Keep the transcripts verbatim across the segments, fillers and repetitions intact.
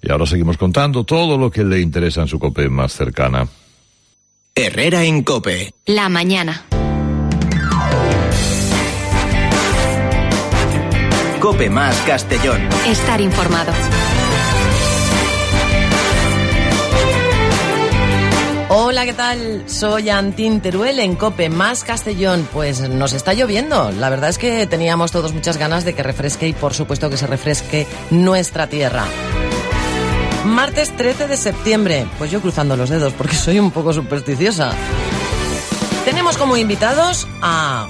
Y ahora seguimos contando todo lo que le interesa en su COPE más cercana. Herrera en COPE. La mañana. COPE más Castellón. Estar informado. Hola, ¿qué tal? Soy Antín Teruel en COPE más Castellón. Pues nos está lloviendo. La verdad es que teníamos todos muchas ganas de que refresque y por supuesto que se refresque nuestra tierra. Martes trece de septiembre. Pues yo cruzando los dedos porque soy un poco supersticiosa. Tenemos como invitados a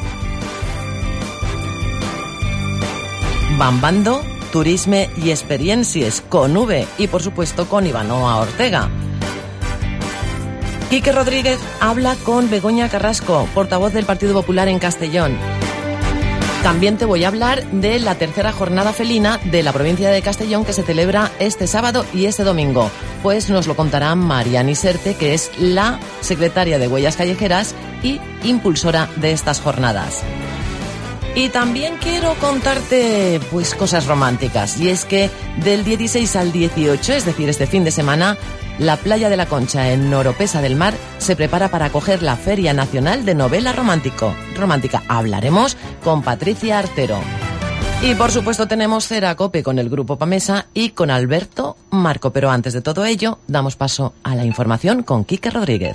Bambando, Turisme y Experiencias con V y por supuesto con Ivanoa Ortega. Quique Rodríguez habla con Begoña Carrasco, portavoz del Partido Popular en Castellón. También te voy a hablar de la tercera jornada felina de la provincia de Castellón que se celebra este sábado y este domingo. Pues nos lo contará Mariani Serte, que es la secretaria de Huellas Callejeras y impulsora de estas jornadas. Y también quiero contarte pues cosas románticas, y es que del dieciséis al dieciocho, es decir, este fin de semana, la Playa de la Concha en Oropesa del Mar se prepara para acoger la Feria Nacional de Novela Romántico. Romántica. Hablaremos con Patricia Artero. Y por supuesto tenemos Cera COPE con el Grupo Pamesa y con Alberto Marco. Pero antes de todo ello, damos paso a la información con Quique Rodríguez.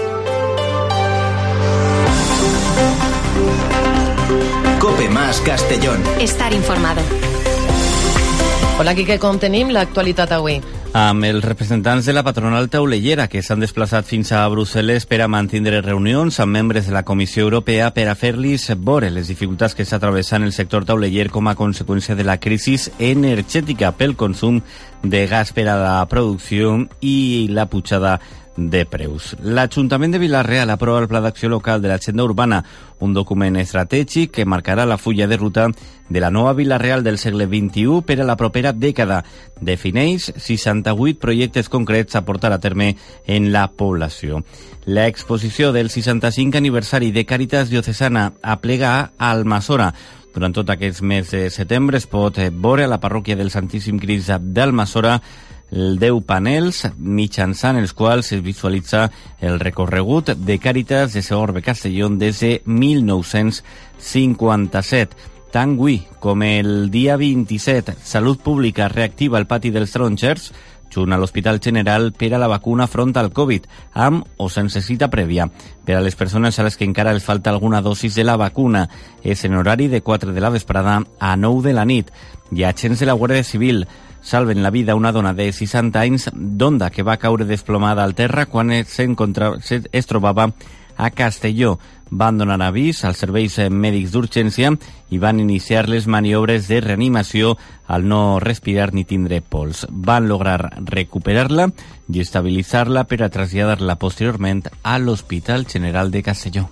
COPE más Castellón. Estar informado. Hola, Quique, com tenim l'actualitat avui? Amb els representants de la patronal taulellera que s'han desplaçat fins a Brussel·les per a mantindre reunions amb membres de la Comissió Europea per a fer-los veure les dificultats que està travessant el sector tauleller com a conseqüència de la crisi energètica pel consum de gas per a la producció i la pujada de preus. L'Ajuntament de Vila-real aprova el Pla d'Acció Local de l'Agenda Urbana, un document estratègic que marcarà la fulla de ruta de la nova Vila-real del segle vint-i-u per a la propera dècada. Defineix seixanta-vuit projectes concrets a portar a terme en la població. L'exposició del seixanta-cinquè aniversari de Càritas Diocesana aplega a Almassora. Durant tot aquest mes de setembre es pot veure a la parròquia del Santíssim Crist d'Almassora el deu panels mitjançant els quals es visualitza el recorregut de Càritas de Segorbe Castellón des de mil nou-cents cinquanta-set. Tant avui com el dia vint-i-set, Salut Pública reactiva el pati dels Tronxers junt a l'Hospital General per a la vacuna front al Covid, amb o sense cita prèvia. Per a les persones a les que encara els falta alguna dosis de la vacuna, és en horari de quatre de la vesprada a nou de la nit. I agents de la Guàrdia Civil salven la vida a una dona de seixanta anys d'Onda que va caure desplomada al terra quan es, es trobava a Castelló. Van donar avís als serveis mèdics d'urgència i van iniciar les maniobres de reanimació al no respirar ni tindre pols. Van lograr recuperar-la i estabilitzar-la per a traslladar-la posteriorment a l'Hospital General de Castelló.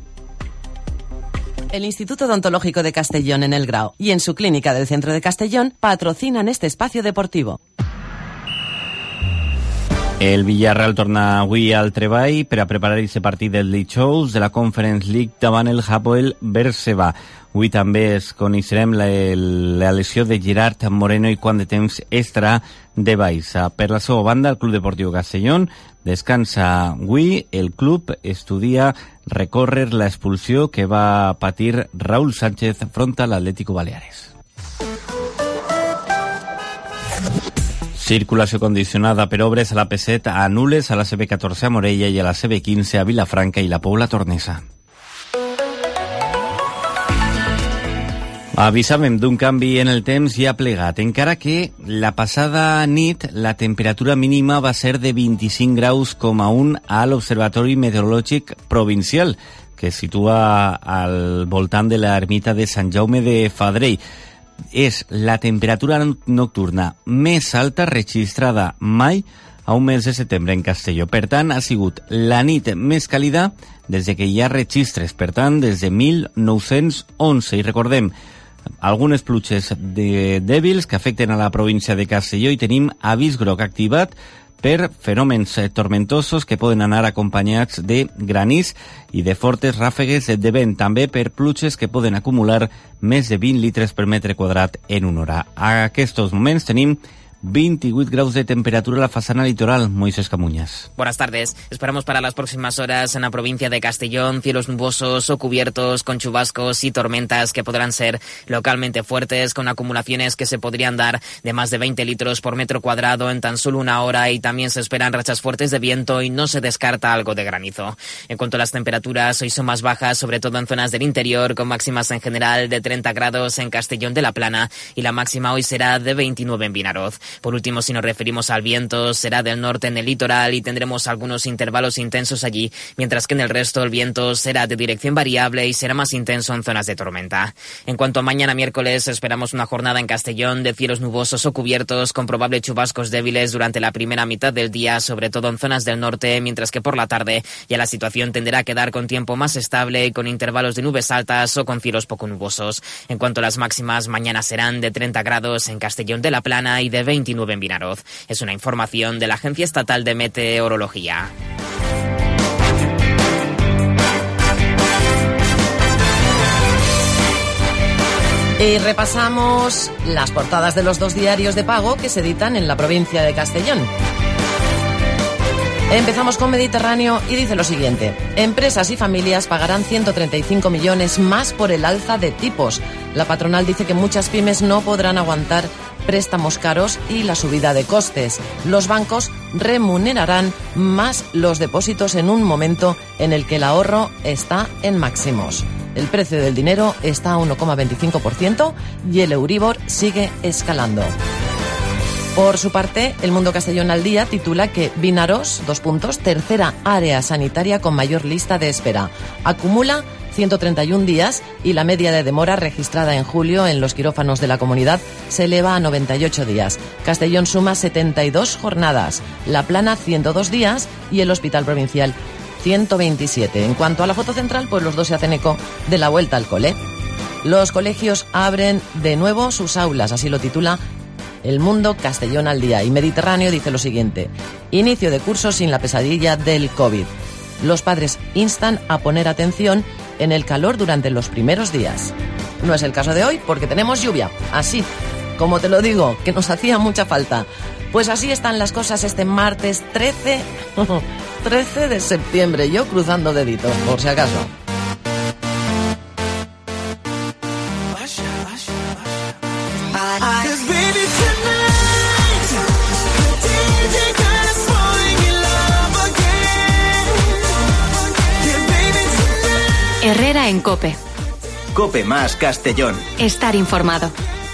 El Instituto Odontológico de Castellón en El Grau y en su clínica del centro de Castellón patrocinan este espacio deportivo. El Villarreal torna avui al treball per a preparar aquest partit del dijous de la Conference League davant el Hapoel Berseba. Avui també es coneixerem la, la lesió de Gerard Moreno i quant de temps estarà de baixa. Per la seva banda, el Club Deportiu Castellón descansa avui. El club estudia recórrer l'expulsió que va patir Raúl Sánchez front a l'Atlético Baleares. Circulació condicionada per obres a la P set a Nules, a la C B catorze a Morella i a la C B quinze a Vilafranca i la Pobla Tornesa. Avisàvem d'un canvi en el temps i ha plegat, encara que la passada nit la temperatura mínima va ser de vint-i-cinc graus coma un a l'Observatori Meteorològic Provincial, que es situa al voltant de l'ermita de Sant Jaume de Fadrell. És la temperatura nocturna més alta registrada mai a un mes de setembre en Castelló. Per tant, ha sigut la nit més càlida des de que hi ha registres, per tant, des de mil nou-cents onze. I recordem, algunes pluges de dèbils que afecten a la província de Castelló i tenim avís groc activat per fenòmens tormentosos que poden anar acompanyats de granís i de fortes ràfegues de vent, també per pluges que poden acumular més de vint litres per metre quadrat en una hora. A aquests moments tenim veintivuit graus de temperatura a la façana litoral. Moisés Camuñas. Buenas tardes. Esperamos para las próximas horas en la provincia de Castellón cielos nubosos o cubiertos con chubascos y tormentas que podrán ser localmente fuertes, con acumulaciones que se podrían dar de más de veinte litros por metro cuadrado en tan solo una hora, y también se esperan rachas fuertes de viento y no se descarta algo de granizo. En cuanto a las temperaturas, hoy son más bajas, sobre todo en zonas del interior, con máximas en general de treinta grados en Castellón de la Plana, y la máxima hoy será de veintinueve en Vinaroz. Por último, si nos referimos al viento, será del norte en el litoral y tendremos algunos intervalos intensos allí, mientras que en el resto el viento será de dirección variable y será más intenso en zonas de tormenta. En cuanto a mañana miércoles, esperamos una jornada en Castellón de cielos nubosos o cubiertos, con probables chubascos débiles durante la primera mitad del día, sobre todo en zonas del norte, mientras que por la tarde ya la situación tenderá a quedar con tiempo más estable y con intervalos de nubes altas o con cielos poco nubosos. En cuanto a las máximas, mañana serán de treinta grados en Castellón de la Plana y de veintinueve en Vinaroz. Es una información de la Agencia Estatal de Meteorología. Y repasamos las portadas de los dos diarios de pago que se editan en la provincia de Castellón. Empezamos con Mediterráneo y dice lo siguiente: empresas y familias pagarán ciento treinta y cinco millones más por el alza de tipos. La patronal dice que muchas pymes no podrán aguantar préstamos caros y la subida de costes. Los bancos remunerarán más los depósitos en un momento en el que el ahorro está en máximos. El precio del dinero está a uno coma veinticinco por ciento y el Euribor sigue escalando. Por su parte, El Mundo Castellón al Día titula que Vinaroz, dos puntos, tercera área sanitaria con mayor lista de espera. Acumula ciento treinta y un días y la media de demora registrada en julio en los quirófanos de la comunidad se eleva a noventa y ocho días. Castellón suma setenta y dos jornadas, La Plana ciento dos días y el Hospital Provincial ciento veintisiete. En cuanto a la foto central, pues los dos se hacen eco de la vuelta al cole. Los colegios abren de nuevo sus aulas, así lo titula El Mundo Castellón al Día. Y Mediterráneo dice lo siguiente: inicio de curso sin la pesadilla del COVID. Los padres instan a poner atención en el calor durante los primeros días. No es el caso de hoy porque tenemos lluvia, así como te lo digo, que nos hacía mucha falta. Pues así están las cosas este martes trece, trece de septiembre, yo cruzando deditos, por si acaso. Herrera en COPE. COPE más Castellón. Estar informado.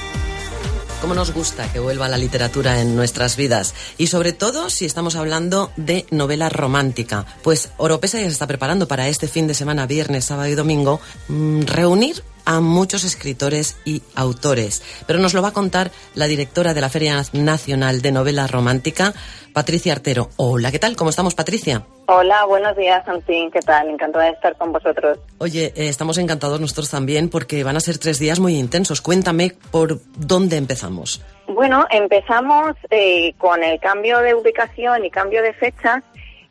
Cómo nos gusta que vuelva la literatura en nuestras vidas, y sobre todo si estamos hablando de novela romántica. Pues Oropesa ya se está preparando para este fin de semana, viernes, sábado y domingo, mmm, reunir a muchos escritores y autores. Pero nos lo va a contar la directora de la Feria Nacional de Novela Romántica, Patricia Artero. Hola, ¿qué tal? ¿Cómo estamos, Patricia? Hola, buenos días, Antín. ¿Qué tal? Encantada de estar con vosotros. Oye, eh, estamos encantados nosotros también porque van a ser tres días muy intensos. Cuéntame por dónde empezamos. Bueno, empezamos eh, con el cambio de ubicación y cambio de fecha,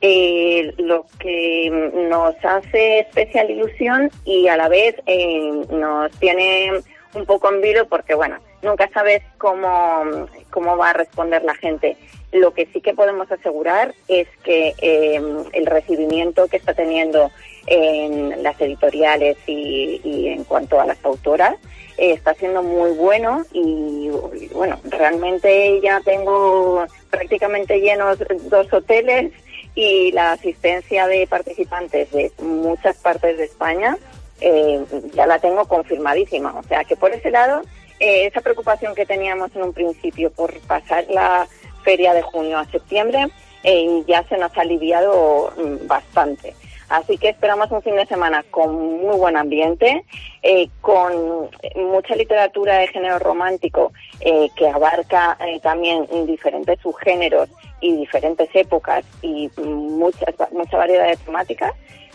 eh, lo que nos hace especial ilusión y a la vez eh, nos tiene un poco en vilo porque, bueno, nunca sabes cómo, cómo va a responder la gente. Lo que sí que podemos asegurar es que eh, el recibimiento que está teniendo en las editoriales y, y en cuanto a las autoras eh, está siendo muy bueno y, y bueno, realmente ya tengo prácticamente llenos dos hoteles y la asistencia de participantes de muchas partes de España eh, ya la tengo confirmadísima. O sea que por ese lado, eh, esa preocupación que teníamos en un principio por pasar la feria de junio a septiembre eh, ya se nos ha aliviado bastante. Así que esperamos un fin de semana con muy buen ambiente, eh, con mucha literatura de género romántico eh, que abarca eh, también diferentes subgéneros y diferentes épocas y muchas, mucha variedad de temáticas.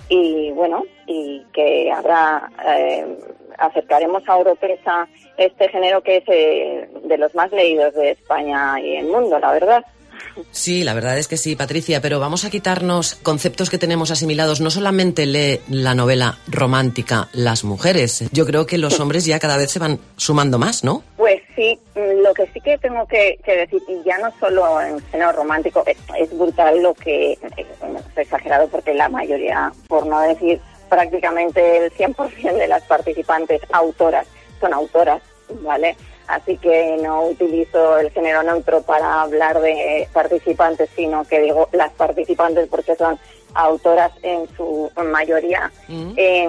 Y bueno, y que habrá, eh, acercaremos a Oropesa este género que es eh, de los más leídos de España y el mundo, la verdad. Sí, la verdad es que sí, Patricia, pero vamos a quitarnos conceptos que tenemos asimilados. No solamente lee la novela romántica las mujeres, yo creo que los hombres ya cada vez se van sumando más, ¿no? Pues Sí, lo que sí que tengo que, que decir, y ya no solo en género romántico, es, es brutal lo que, es exagerado porque la mayoría, por no decir prácticamente el cien por ciento de las participantes autoras, son autoras, ¿vale? Así que no utilizo el género neutro para hablar de participantes, sino que digo las participantes porque son autoras en su mayoría. Mm. Eh,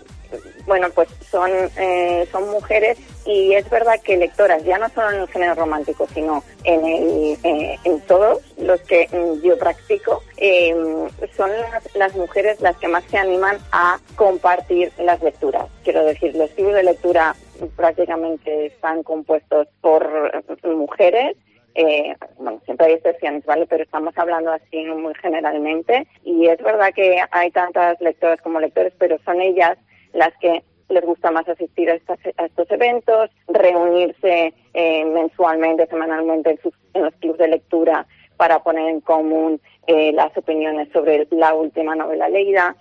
bueno, pues son eh, son mujeres y es verdad que lectoras, ya no solo en el género romántico, sino en el eh, en todos los que yo practico, eh, son las, las mujeres las que más se animan a compartir las lecturas. Quiero decir, los clubes de lectura prácticamente están compuestos por mujeres. Eh, bueno, siempre hay excepciones, ¿vale? Pero estamos hablando así muy generalmente. Y es verdad que hay tantas lectoras como lectores, pero son ellas las que les gusta más asistir a, estas, a estos eventos, reunirse eh, mensualmente, semanalmente en, sus, en los clubes de lectura para poner en común eh, las opiniones sobre la última novela leída.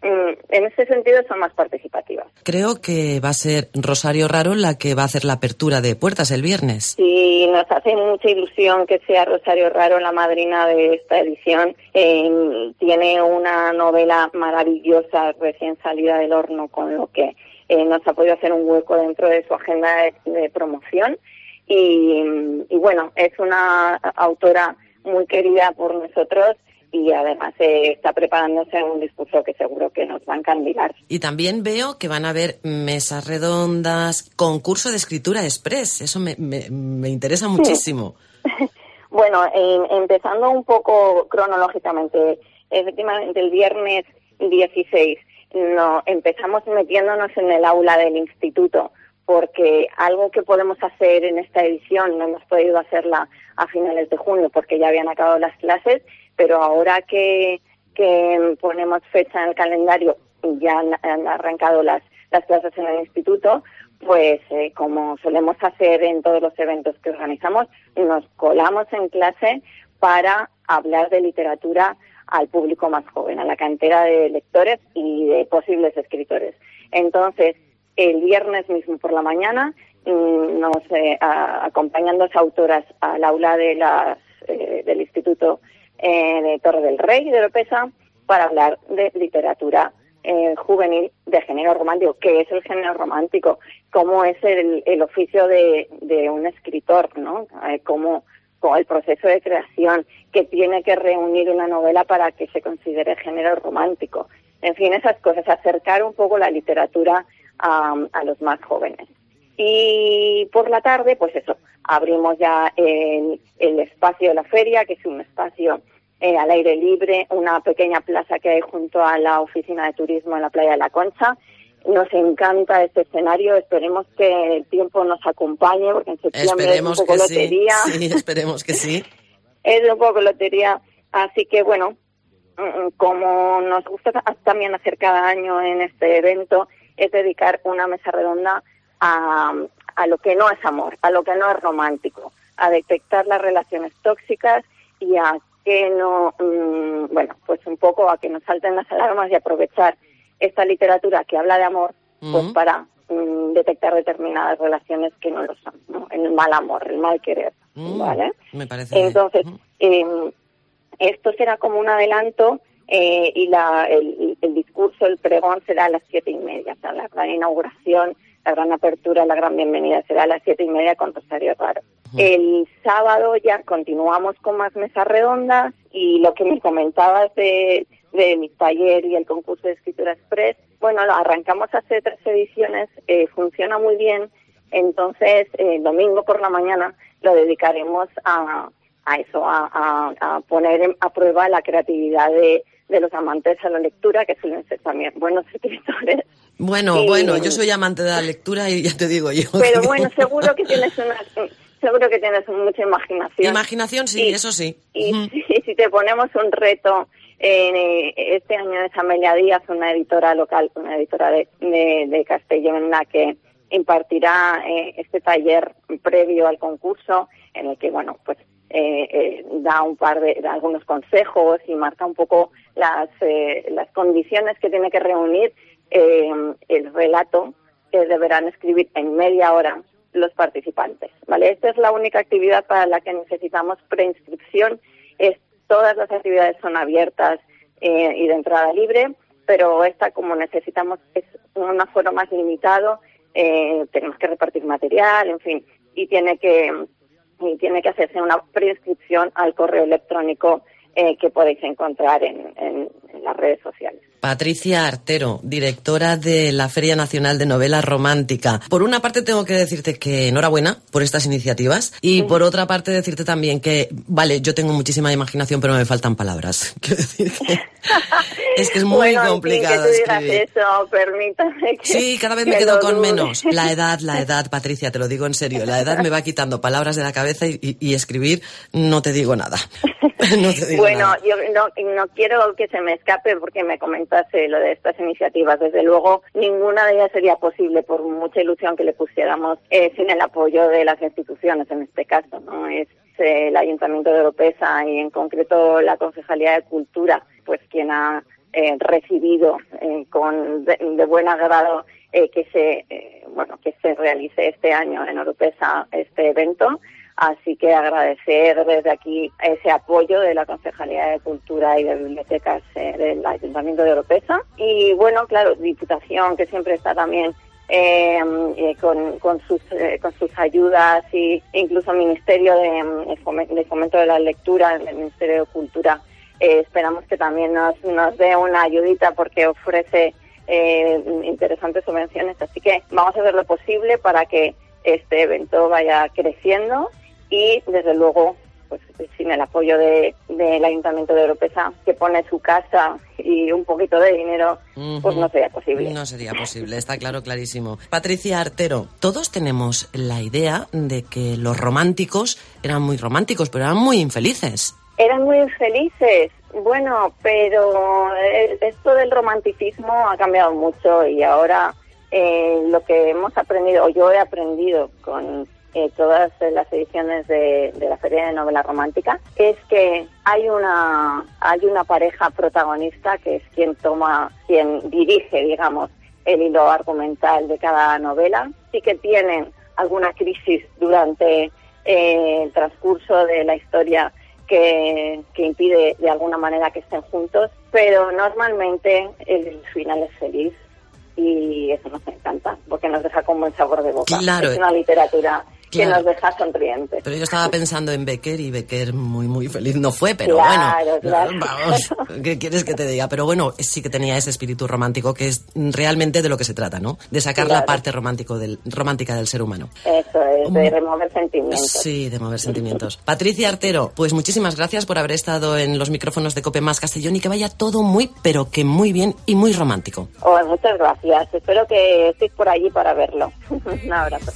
En ese sentido son más participativas. Creo que va a ser Rosario Raro la que va a hacer la apertura de puertas el viernes. Sí, nos hace mucha ilusión que sea Rosario Raro la madrina de esta edición. Eh, tiene una novela maravillosa recién salida del horno, con lo que eh, nos ha podido hacer un hueco dentro de su agenda de, de promoción. Y, y bueno, es una autora muy querida por nosotros. Y además eh, está preparándose un discurso que seguro que nos va a encandilar. Y también veo que van a haber mesas redondas, concurso de escritura express. Eso me, me, me interesa muchísimo. Sí. Bueno, eh, empezando un poco cronológicamente, efectivamente el viernes dieciséis no, empezamos metiéndonos en el aula del instituto, porque algo que podemos hacer en esta edición, no hemos podido hacerla a finales de junio porque ya habían acabado las clases, pero ahora que, que ponemos fecha en el calendario y ya han, han arrancado las, las clases en el instituto, pues eh, como solemos hacer en todos los eventos que organizamos, nos colamos en clase para hablar de literatura al público más joven, a la cantera de lectores y de posibles escritores. Entonces, el viernes mismo por la mañana, nos eh, a, acompañan dos autoras al aula de las, eh, del Instituto eh, de Torre del Rey de Oropesa para hablar de literatura eh, juvenil de género romántico. ¿Qué es el género romántico? ¿Cómo es el, el oficio de, de un escritor, ¿no? Eh, ¿Cómo, cómo el proceso de creación que tiene que reunir una novela para que se considere género romántico? En fin, esas cosas, acercar un poco la literatura a, a los más jóvenes. Y por la tarde, pues eso, abrimos ya el, el espacio de la feria, que es un espacio eh, al aire libre, una pequeña plaza que hay junto a la oficina de turismo en la playa de La Concha. Nos encanta este escenario, esperemos que el tiempo nos acompañe, porque en septiembre esperemos es un poco que lotería. Sí, sí, esperemos que sí. Es un poco lotería, así que bueno, como nos gusta también hacer cada año en este evento, es dedicar una mesa redonda a, a lo que no es amor, a lo que no es romántico, a detectar las relaciones tóxicas y a que no, mmm, bueno, pues un poco a que nos salten las alarmas y aprovechar esta literatura que habla de amor, uh-huh. pues para mmm, detectar determinadas relaciones que no lo son, ¿no? El mal amor, el mal querer, uh-huh. ¿vale? Me parece. Entonces, uh-huh. eh, esto será como un adelanto. Eh, y la, el, el discurso, el pregón será a las siete y media, o sea, la gran inauguración, la gran apertura, la gran bienvenida será a las siete y media con Rosario Raro. Uh-huh. El sábado ya continuamos con más mesas redondas y lo que me comentabas de, de mi taller y el concurso de escritura express, bueno, lo arrancamos hace tres ediciones, eh, funciona muy bien, entonces eh, el domingo por la mañana lo dedicaremos a, a eso, a, a, a poner a prueba la creatividad de de los amantes a la lectura, que suelen ser también buenos escritores. Bueno, y, bueno, yo soy amante de la lectura y ya te digo yo. Pero bueno, seguro que tienes una, seguro que tienes mucha imaginación. Imaginación, sí, y, eso sí. Y uh-huh. si, si te ponemos un reto, eh, este año es Amelia Díaz, una editora local, una editora de, de, de Castellón, la que impartirá eh, este taller previo al concurso, en el que, bueno, pues Eh, eh, da un par de, de algunos consejos y marca un poco las eh, las condiciones que tiene que reunir eh, el relato que deberán escribir en media hora los participantes, ¿vale? Esta es la única actividad para la que necesitamos preinscripción. Es, todas las actividades son abiertas eh, y de entrada libre, pero esta, como necesitamos, es un aforo más limitado, eh, tenemos que repartir material, en fin, y tiene que y tiene que hacerse una preinscripción al correo electrónico eh, que podéis encontrar en, en, en las redes sociales. Patricia Artero, directora de la Feria Nacional de Novela Romántica. Por una parte tengo que decirte que enhorabuena por estas iniciativas y sí. Por otra parte decirte también que, vale, yo tengo muchísima imaginación pero me faltan palabras. Quiero decir que es que es muy bueno, complicado en fin, que tú escribir. Eso, permítame que sí, cada vez me quedo con menos. La edad, la edad, Patricia, te lo digo en serio, la edad me va quitando palabras de la cabeza y, y, y escribir no te digo nada. No te digo bueno, nada. yo no, no quiero que se me escape porque me comentase lo de estas iniciativas. Desde luego, ninguna de ellas sería posible por mucha ilusión que le pusiéramos eh, sin el apoyo de las instituciones, en este caso, ¿no? Es eh, el Ayuntamiento de Oropesa y en concreto la Concejalía de Cultura, pues quien ha eh, recibido eh, con de, de buen agrado eh, que se eh, bueno que se realice este año en Oropesa este evento. Así que agradecer desde aquí ese apoyo de la Concejalía de Cultura y de Bibliotecas eh, del Ayuntamiento de Oropesa. Y bueno, claro, Diputación, que siempre está también eh, eh, con, con, sus, eh, con sus ayudas, y incluso Ministerio de, de Fomento de la Lectura, el Ministerio de Cultura, eh, esperamos que también nos, nos dé una ayudita porque ofrece eh, interesantes subvenciones. Así que vamos a hacer lo posible para que este evento vaya creciendo. Y, desde luego, pues sin el apoyo de del Ayuntamiento de Oropesa, que pone su casa y un poquito de dinero, uh-huh. pues no sería posible. No sería posible, está claro, clarísimo. Patricia Artero, todos tenemos la idea de que los románticos eran muy románticos, pero eran muy infelices. Eran muy infelices, bueno, pero esto del romanticismo ha cambiado mucho y ahora eh, lo que hemos aprendido, o yo he aprendido con Eh, todas las ediciones de, de la Feria de Novela Romántica, es que hay una hay una pareja protagonista que es quien toma, quien dirige, digamos, el hilo argumental de cada novela. Sí que tienen alguna crisis durante eh, el transcurso de la historia que, que impide de alguna manera que estén juntos, pero normalmente el final es feliz y eso nos encanta, porque nos deja con buen sabor de boca. Claro. Es una literatura que Claro. nos deja sonrientes. Pero yo estaba pensando en Becker y Becker muy, muy feliz no fue, pero claro, bueno, claro. vamos, ¿qué quieres que te diga? Pero bueno, sí que tenía ese espíritu romántico que es realmente de lo que se trata, ¿no? De sacar claro. la parte romántico del, romántica del ser humano. Eso es, de remover sentimientos. Sí, de mover sentimientos. Patricia Artero, pues muchísimas gracias por haber estado en los micrófonos de Cope Más Castellón y que vaya todo muy, pero que muy bien y muy romántico. Oh, muchas gracias. Espero que estéis por allí para verlo. Un abrazo.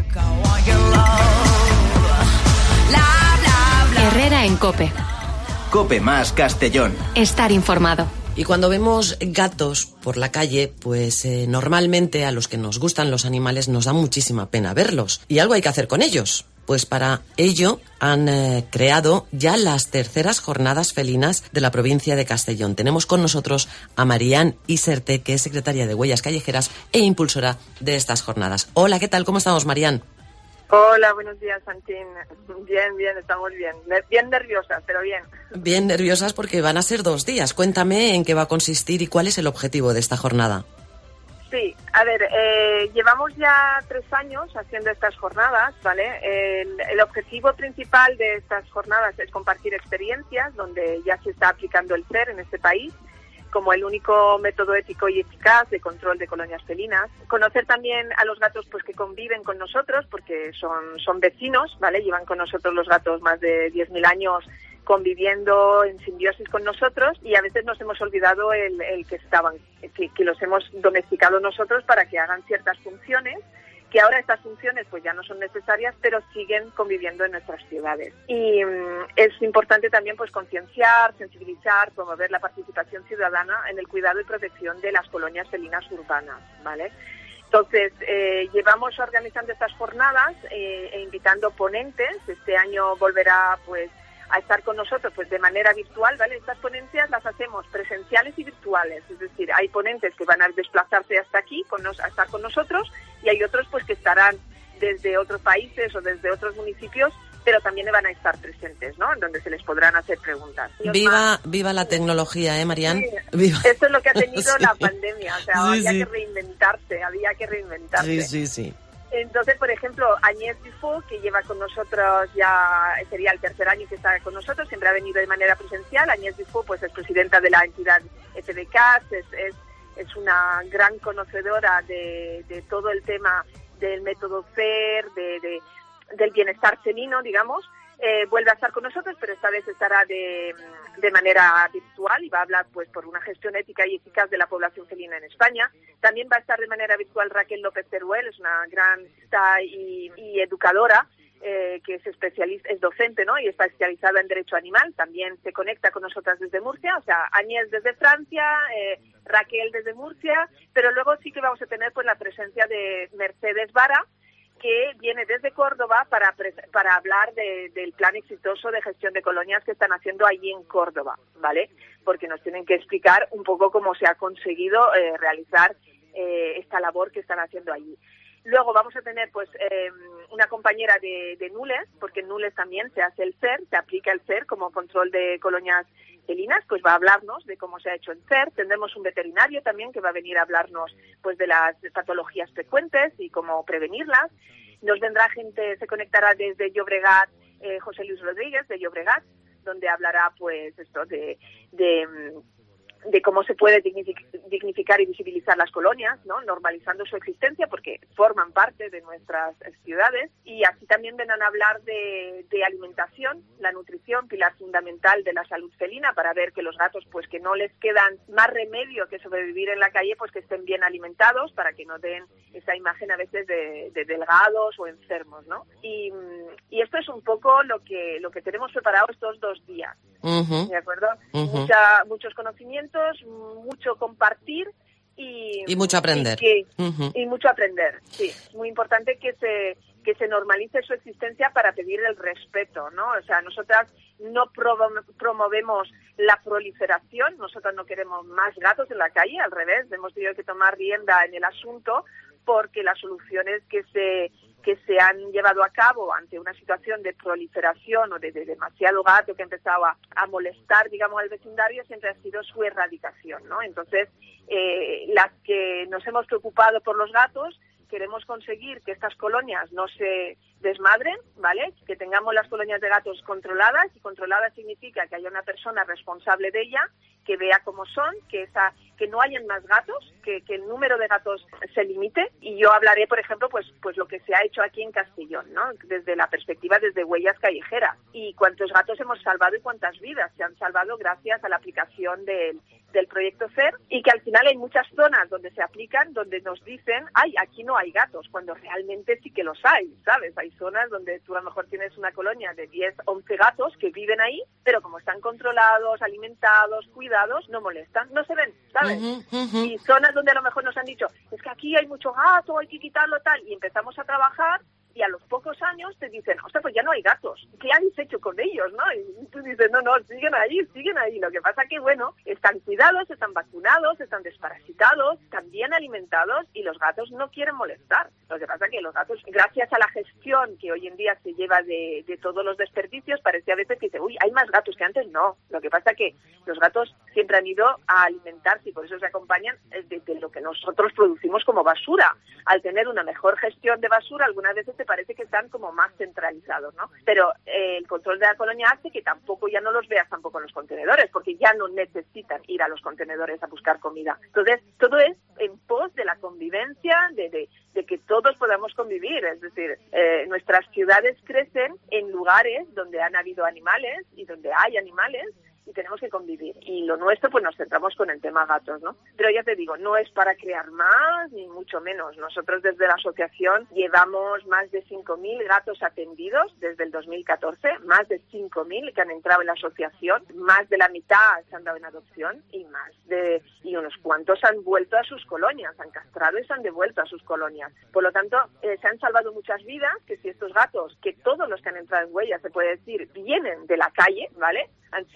Herrera en Cope. Cope Más Castellón. Estar informado. Y cuando vemos gatos por la calle, pues eh, normalmente a los que nos gustan los animales nos da muchísima pena verlos. Y algo hay que hacer con ellos. Pues para ello han eh, creado ya las terceras jornadas felinas de la provincia de Castellón. Tenemos con nosotros a Marián Iserte, que es secretaria de Huellas Callejeras e impulsora de estas jornadas. Hola, ¿qué tal? ¿Cómo estamos, Marián? Hola, buenos días, Santín. Bien, bien, estamos bien. Bien nerviosas, pero bien. Bien nerviosas porque van a ser dos días. Cuéntame en qué va a consistir y cuál es el objetivo de esta jornada. Sí, a ver, eh, llevamos ya tres años haciendo estas jornadas, ¿vale? El, el objetivo principal de estas jornadas es compartir experiencias donde ya se está aplicando el C E R en este país como el único método ético y eficaz de control de colonias felinas. Conocer también a los gatos pues que conviven con nosotros, porque son, son vecinos, ¿vale? Llevan con nosotros los gatos más de diez mil años conviviendo en simbiosis con nosotros y a veces nos hemos olvidado el, el que estaban, que, que los hemos domesticado nosotros para que hagan ciertas funciones, que ahora estas funciones pues ya no son necesarias, pero siguen conviviendo en nuestras ciudades. Y um, es importante también pues concienciar, sensibilizar, promover la participación ciudadana en el cuidado y protección de las colonias felinas urbanas, ¿vale? Entonces, eh, llevamos organizando estas jornadas eh, e invitando ponentes. Este año volverá pues a estar con nosotros pues de manera virtual, ¿vale? Estas ponencias las hacemos presenciales y virtuales, es decir, hay ponentes que van a desplazarse hasta aquí con nos, a estar con nosotros y hay otros pues que estarán desde otros países o desde otros municipios, pero también van a estar presentes, ¿no? En donde se les podrán hacer preguntas. Viva, viva la tecnología, ¿eh, Marian? Sí, viva. Esto es lo que ha tenido Sí. la pandemia, o sea, Sí, había sí. que reinventarse, había que reinventarse. Sí, sí, sí. Entonces, por ejemplo, Agnès Dufaux, que lleva con nosotros ya, sería el tercer año que está con nosotros, siempre ha venido de manera presencial. Agnès Dufaux, pues es presidenta de la entidad F B K, es, es, es una gran conocedora de, de todo el tema del método C E R, de, de, del bienestar felino, digamos. Eh, vuelve a estar con nosotros, pero esta vez estará de, de manera virtual y va a hablar pues por una gestión ética y eficaz de la población felina en España. También va a estar de manera virtual Raquel López Teruel, es una gran y, y educadora eh, que es especialista, es docente, ¿no? Y está especializada en derecho animal. También se conecta con nosotras desde Murcia, o sea, Agnès desde Francia, eh, Raquel desde Murcia, pero luego sí que vamos a tener pues la presencia de Mercedes Vara, que viene desde Córdoba para para hablar de, del plan exitoso de gestión de colonias que están haciendo allí en Córdoba, ¿vale? Porque nos tienen que explicar un poco cómo se ha conseguido eh, realizar eh, esta labor que están haciendo allí. Luego vamos a tener pues eh, una compañera de, de Nules, porque en Nules también se hace el C E R, se aplica el C E R como control de colonias felinas, pues va a hablarnos de cómo se ha hecho en C E R. Tendremos un veterinario también que va a venir a hablarnos pues de las patologías frecuentes y cómo prevenirlas. Nos vendrá gente, se conectará desde Llobregat, eh, José Luis Rodríguez de Llobregat, donde hablará pues esto de... de de cómo se puede dignificar y visibilizar las colonias, ¿no? Normalizando su existencia porque forman parte de nuestras ciudades, y así también vendrán a hablar de, de alimentación, la nutrición, pilar fundamental de la salud felina, para ver que los gatos pues que no les quedan más remedio que sobrevivir en la calle, pues que estén bien alimentados para que no den esa imagen a veces de, de delgados o enfermos, ¿no? Y, y esto es un poco lo que lo que tenemos preparado estos dos días, Uh-huh. ¿de acuerdo? Uh-huh. Mucha, muchos conocimientos, mucho compartir y, y mucho aprender. Y, que, uh-huh. y mucho aprender, sí. Es muy importante que se que se normalice su existencia para pedir el respeto, ¿no? O sea, nosotras no promo- promovemos la proliferación, nosotras no queremos más gatos en la calle, al revés, hemos tenido que tomar rienda en el asunto porque las soluciones que se que se han llevado a cabo ante una situación de proliferación o de, de demasiado gato que empezaba a molestar, digamos, al vecindario, siempre ha sido su erradicación, ¿no? Entonces, eh, las que nos hemos preocupado por los gatos, queremos conseguir que estas colonias no se desmadren, ¿vale? Que tengamos las colonias de gatos controladas, y controladas significa que haya una persona responsable de ella, que vea cómo son, que esa que no hayan más gatos, que, que el número de gatos se limite. Y yo hablaré, por ejemplo, pues pues lo que se ha hecho aquí en Castellón, ¿no? Desde la perspectiva, desde huellas callejeras, y cuántos gatos hemos salvado y cuántas vidas se han salvado gracias a la aplicación del, del proyecto C E R, y que al final hay muchas zonas donde se aplican, donde nos dicen, ay, aquí no hay gatos, cuando realmente sí que los hay, ¿sabes? Hay zonas donde tú a lo mejor tienes una colonia de diez, once gatos que viven ahí, pero como están controlados, alimentados, cuidados, no molestan, no se ven, ¿sabes? Uh-huh, uh-huh. Y zonas donde a lo mejor nos han dicho, es que aquí hay mucho gato, hay que quitarlo, tal, y empezamos a trabajar, y a los pocos años te dicen, ostras, pues ya no hay gatos, ¿qué habéis hecho con ellos, no? Y tú dices, no, no, siguen ahí, siguen ahí. Lo que pasa que, bueno, están cuidados, están vacunados, están desparasitados, están bien alimentados, y los gatos no quieren molestar. Lo que pasa que los gatos, gracias a la gestión que hoy en día se lleva de, de todos los desperdicios, parece a veces que dice, uy, hay más gatos que antes. No, lo que pasa que los gatos siempre han ido a alimentarse, y por eso se acompañan de, de lo que nosotros producimos como basura. Al tener una mejor gestión de basura, algunas veces te parece que están como más centralizados, ¿no? Pero eh, el control de la colonia hace que tampoco ya no los veas tampoco en los contenedores, porque ya no necesitan ir a los contenedores a buscar comida. Entonces, todo es en pos de la convivencia, de, de, de que todos podamos convivir. Es decir, eh, nuestras ciudades crecen en lugares donde han habido animales y donde hay animales, y tenemos que convivir. Y lo nuestro, pues nos centramos con el tema gatos, ¿no? Pero ya te digo, no es para crear más, ni mucho menos. Nosotros desde la asociación llevamos más de cinco mil gatos atendidos desde el dos mil catorce, más de cinco mil que han entrado en la asociación, más de la mitad se han dado en adopción, y más de y unos cuantos han vuelto a sus colonias, han castrado y se han devuelto a sus colonias. Por lo tanto, eh, se han salvado muchas vidas, que si estos gatos, que todos los que han entrado en huellas, se puede decir, vienen de la calle, ¿vale? Han sido cambiados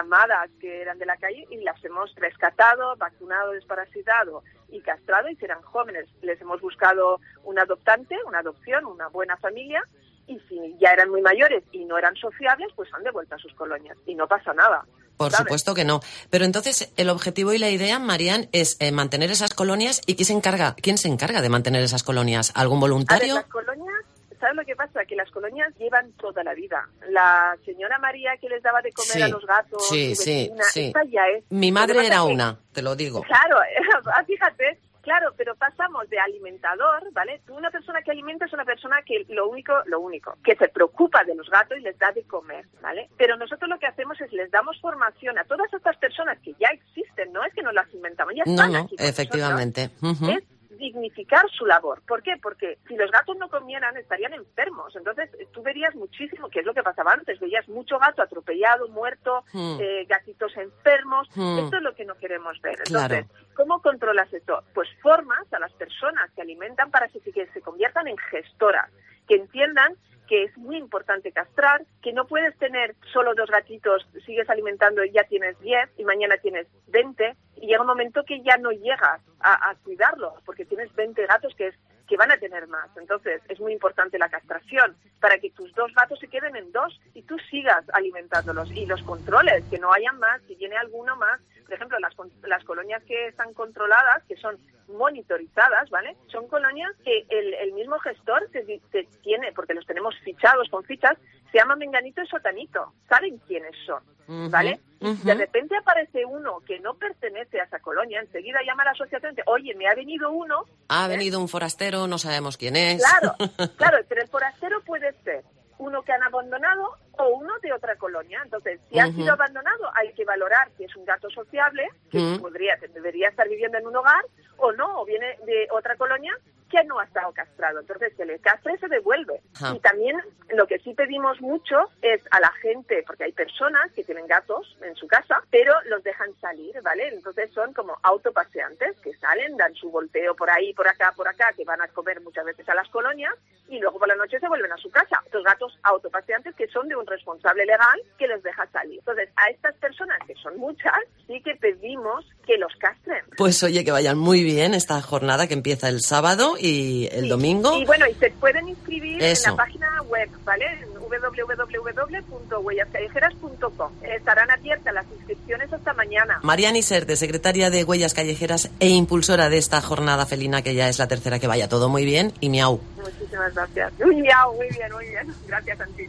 camadas que eran de la calle y las hemos rescatado, vacunado, desparasitado y castrado y serán jóvenes. Les hemos buscado un adoptante, una adopción, una buena familia, y si ya eran muy mayores y no eran sociables, pues han devuelto a sus colonias y no pasa nada. Por ¿sabes? supuesto que no. Pero entonces el objetivo y la idea, Marian, es eh, mantener esas colonias. ¿Y quién se encarga? ¿Quién se encarga de mantener esas colonias? ¿Algún voluntario? A ver, las colonias, ¿sabes lo que pasa? Que las colonias llevan toda la vida. La señora María que les daba de comer sí, a los gatos, sí, su sí, vecina, sí. esta ya es. Mi madre era que, una, te lo digo. Claro, fíjate. Claro, pero pasamos de alimentador, ¿vale? Tú, una persona que alimenta es una persona que lo único, lo único, que se preocupa de los gatos y les da de comer, ¿vale? Pero nosotros lo que hacemos es les damos formación a todas estas personas que ya existen, no es que nos las inventamos, ya están No, no, aquí con efectivamente. nosotros. Uh-huh. Es dignificar su labor. ¿Por qué? Porque si los gatos no comieran estarían enfermos. Entonces tú verías muchísimo, que es lo que pasaba antes, veías mucho gato atropellado, muerto, mm. eh, gatitos enfermos. Mm. Esto es lo que no queremos ver. Entonces, claro. ¿Cómo controlas esto? Pues formas a las personas que alimentan para que se conviertan en gestoras, que entiendan que es muy importante castrar, que no puedes tener solo dos gatitos, sigues alimentando y ya tienes diez y mañana tienes veinte y llega un momento que ya no llegas a, a cuidarlos porque tienes veinte gatos que es que van a tener más. Entonces es muy importante la castración para que tus dos gatos se queden en dos y tú sigas alimentándolos y los controles, que no haya más, que viene alguno más. Por ejemplo, las, las colonias que están controladas, que son monitorizadas, ¿vale? Son colonias que el, el mismo gestor te, te tiene, porque los tenemos fichados con fichas, se llama Menganito y Sotanito. Saben quiénes son, ¿vale? Uh-huh, uh-huh. De repente aparece uno que no pertenece a esa colonia, enseguida llama a la asociación y dice, oye, me ha venido uno... Ha ¿eh? venido un forastero, no sabemos quién es. Claro, claro, pero el forastero puede ser uno que han abandonado o uno de otra colonia. Entonces, si uh-huh. ha sido abandonado, hay que valorar si es un gato sociable, que uh-huh. podría, debería estar viviendo en un hogar, o no, o viene de otra colonia que no ha estado castrado. Entonces, se le castra y se devuelve. Uh-huh. Y también lo que sí pedimos mucho es a la gente, porque hay personas que tienen gatos en su casa, pero los dejan salir, ¿vale? Entonces son como autopaseantes que salen, dan su volteo por ahí, por acá, por acá, que van a comer muchas veces a las colonias y luego por la noche se vuelven a su casa. Estos gatos autopaseantes que son de un responsable legal que les deja salir. Entonces, a estas personas, que son muchas, sí que pedimos que los castren. Pues oye, que vayan muy bien esta jornada que empieza el sábado y el sí. domingo. Y bueno, y se pueden inscribir Eso. en la página web, ¿vale? En doble u doble u doble u punto huellas callejeras punto com. Estarán abiertas las inscripciones hasta mañana. Marian Iserte, secretaria de Huellas Callejeras e impulsora de esta jornada felina, que ya es la tercera, que vaya todo muy bien, y miau. Muchísimas gracias. Miau, muy bien, muy bien. Gracias, Santi.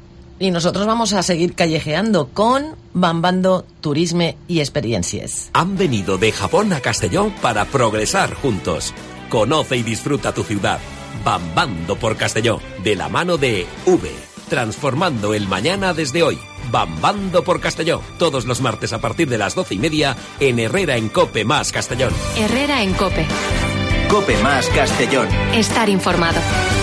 Y nosotros vamos a seguir callejeando con Bambando Turisme y Experiencias. Han venido de Japón a Castellón para progresar juntos. Conoce y disfruta tu ciudad. Bambando por Castellón, de la mano de V. Transformando el mañana desde hoy. Bambando por Castellón. Todos los martes a partir de las doce y media en Herrera en Cope más Castellón. Herrera en Cope. Cope más Castellón. Estar informado.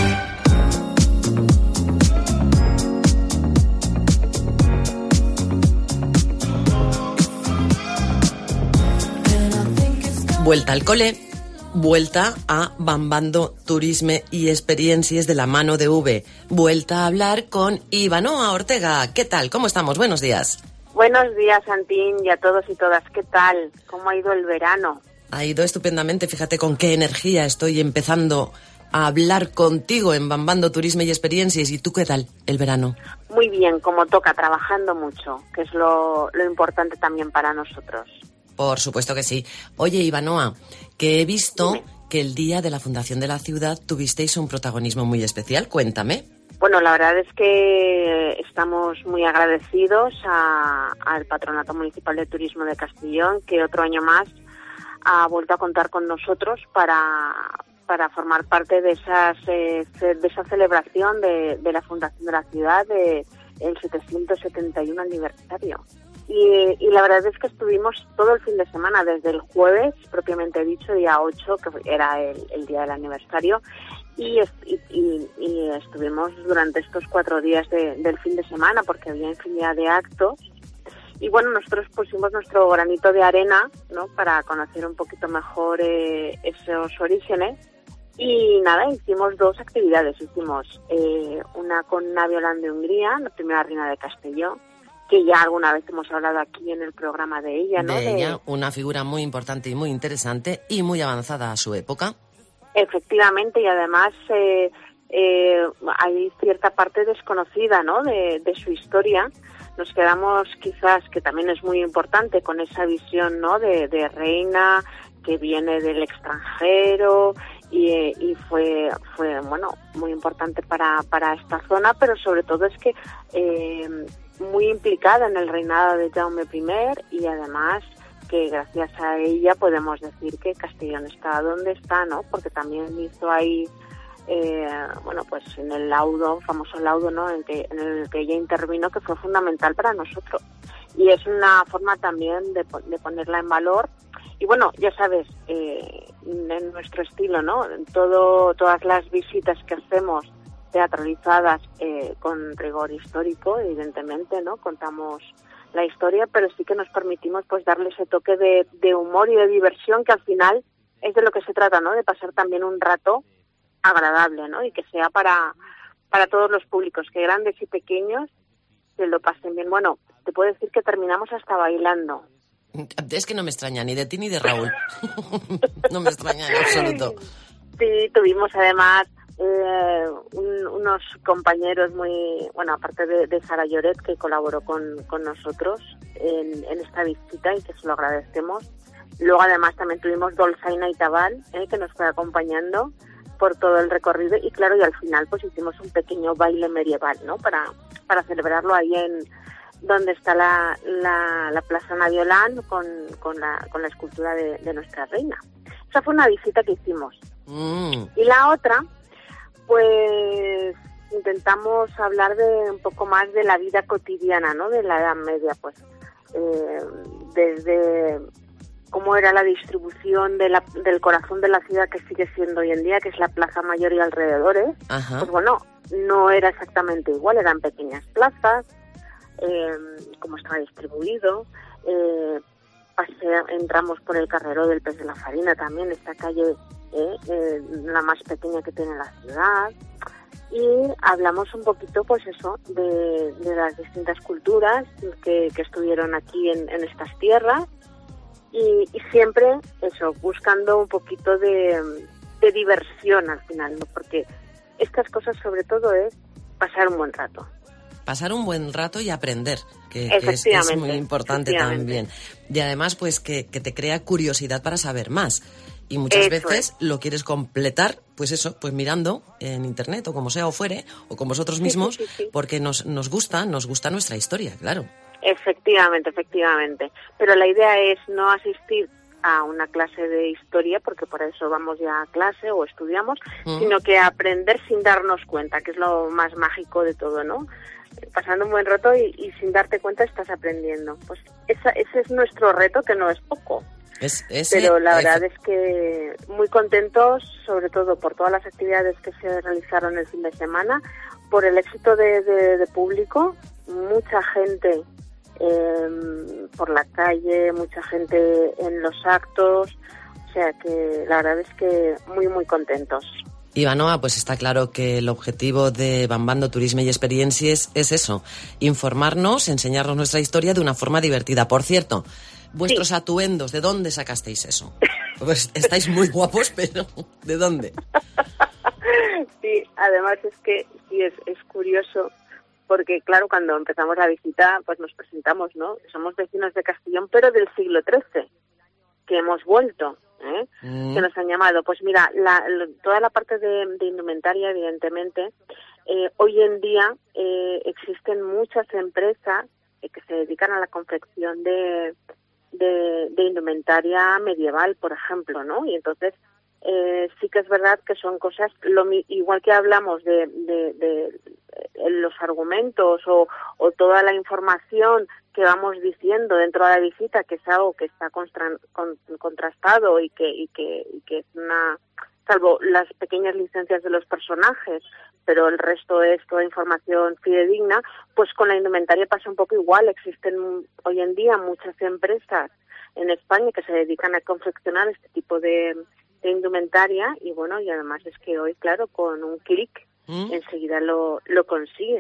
Vuelta al cole, vuelta a Bambando Turisme y Experiencias de la mano de V. Vuelta a hablar con Ivanoa Ortega. ¿Qué tal? ¿Cómo estamos? Buenos días. Buenos días, Santín, y a todos y todas. ¿Qué tal? ¿Cómo ha ido el verano? Ha ido estupendamente. Fíjate con qué energía estoy empezando a hablar contigo en Bambando Turisme y Experiencias. ¿Y tú qué tal el verano? Muy bien, como toca, trabajando mucho, que es lo, lo importante también para nosotros. Por supuesto que sí. Oye, Ivanoa, que he visto Dime. que el día de la fundación de la ciudad tuvisteis un protagonismo muy especial. Cuéntame. Bueno, la verdad es que estamos muy agradecidos a, al Patronato Municipal de Turismo de Castellón, que otro año más ha vuelto a contar con nosotros para, para formar parte de, esas, eh, de esa celebración de, de la fundación de la ciudad, de el setecientos setenta y uno aniversario. Y, y la verdad es que estuvimos todo el fin de semana, desde el jueves, propiamente dicho, día ocho, que era el, el día del aniversario, y, y, y, y estuvimos durante estos cuatro días de, del fin de semana, porque había infinidad de actos. Y bueno, nosotros pusimos nuestro granito de arena, ¿no?, para conocer un poquito mejor eh, esos orígenes. Y nada, hicimos dos actividades. Hicimos eh, una con Nadia Olán de Hungría, la primera reina de Castellón, que ya alguna vez hemos hablado aquí en el programa de ella, ¿no? De ella, una figura muy importante y muy interesante y muy avanzada a su época. Efectivamente, y además eh, eh, hay cierta parte desconocida, ¿no?, de, de su historia. Nos quedamos quizás, que también es muy importante, con esa visión, ¿no?, de, de reina que viene del extranjero y, y fue, fue bueno, muy importante para, para esta zona, pero sobre todo es que eh, muy implicada en el reinado de Jaume primero, y además que gracias a ella podemos decir que Castellón está donde está, ¿no? Porque también hizo ahí, eh, bueno, pues en el laudo, famoso laudo, ¿no?, en, que, en el que ella intervino, que fue fundamental para nosotros. Y es una forma también de, de ponerla en valor. Y bueno, ya sabes, eh, en nuestro estilo, ¿no?, todo, todas las visitas que hacemos teatralizadas eh, con rigor histórico, evidentemente, ¿no?, contamos la historia, pero sí que nos permitimos pues darle ese toque de, de humor y de diversión, que al final es de lo que se trata, ¿no?, de pasar también un rato agradable, ¿no?, y que sea para, para todos los públicos, que grandes y pequeños se lo pasen bien. Bueno, te puedo decir que terminamos hasta bailando. Es que no me extraña ni de ti ni de Raúl. No me extraña en absoluto. Sí, tuvimos además eh, un, unos compañeros muy, bueno, aparte de, de Sara Lloret, que colaboró con, con nosotros en, en esta visita y que se lo agradecemos. Luego además también tuvimos Dolzaina y Tabal, eh, que nos fue acompañando por todo el recorrido, y claro, y al final pues hicimos un pequeño baile medieval, ¿no?, para, para celebrarlo ahí en donde está la, la, la Plaza Naviolán con, con, la, con la escultura de, de nuestra reina. Esa fue una visita que hicimos. Mm. Y la otra, pues intentamos hablar de un poco más de la vida cotidiana, ¿no?, de la Edad Media, pues eh, desde cómo era la distribución de la, del corazón de la ciudad, que sigue siendo hoy en día, que es la Plaza Mayor y alrededores. Ajá. Pues bueno, no era exactamente igual, eran pequeñas plazas, eh, cómo estaba distribuido. Eh, pasé, entramos por el Carreró del Pez de la Farina también, esta calle eh, eh, la más pequeña que tiene la ciudad. Y hablamos un poquito, pues eso, de, de las distintas culturas que, que estuvieron aquí en, en estas tierras. Y, y siempre eso, buscando un poquito de, de diversión al final, ¿no?, porque estas cosas sobre todo es pasar un buen rato. Pasar un buen rato y aprender, que, que es, es muy importante también. Y además, pues que, que te crea curiosidad para saber más. Y muchas eso veces es. Lo quieres completar, pues eso, pues mirando en internet o como sea o fuere, o con vosotros mismos, sí, sí, sí, sí. Porque nos, nos gusta, nos gusta nuestra historia, claro. Efectivamente, efectivamente. Pero la idea es no asistir a una clase de historia, porque por eso vamos ya a clase o estudiamos, mm. sino que aprender sin darnos cuenta, que es lo más mágico de todo, ¿no? Pasando un buen rato y, y sin darte cuenta estás aprendiendo. Pues esa, ese es nuestro reto, que no es poco. Es, ese, Pero la verdad es... es que muy contentos, sobre todo por todas las actividades que se realizaron el fin de semana, por el éxito de, de, de público, mucha gente eh, por la calle, mucha gente en los actos, o sea que la verdad es que muy muy contentos. Ivanoa, pues está claro que el objetivo de Bambando Turisme y Experiencias es eso, informarnos, enseñarnos nuestra historia de una forma divertida. Por cierto, vuestros sí. atuendos, ¿de dónde sacasteis eso? Pues estáis muy guapos, pero ¿de dónde? Sí, además es que sí, es, es curioso, porque claro, cuando empezamos la visita, pues nos presentamos, ¿no? Somos vecinos de Castellón, pero del siglo trece, que hemos vuelto. ¿Eh? Mm. Que nos han llamado. Pues mira, la, la, toda la parte de, de indumentaria, evidentemente, eh, hoy en día eh, existen muchas empresas eh, que se dedican a la confección de, de, de indumentaria medieval, por ejemplo, ¿no? Y entonces eh, sí que es verdad que son cosas, lo, igual que hablamos de, de, de, de los argumentos o, o toda la información que vamos diciendo dentro de la visita, que es algo que está constra- con, contrastado y que, y que y que es una, salvo las pequeñas licencias de los personajes, pero el resto es toda información fidedigna, pues con la indumentaria pasa un poco igual. Existen hoy en día muchas empresas en España que se dedican a confeccionar este tipo de, de indumentaria, y bueno, y además es que hoy, claro, con un clic ¿Mm? enseguida lo, lo consigue.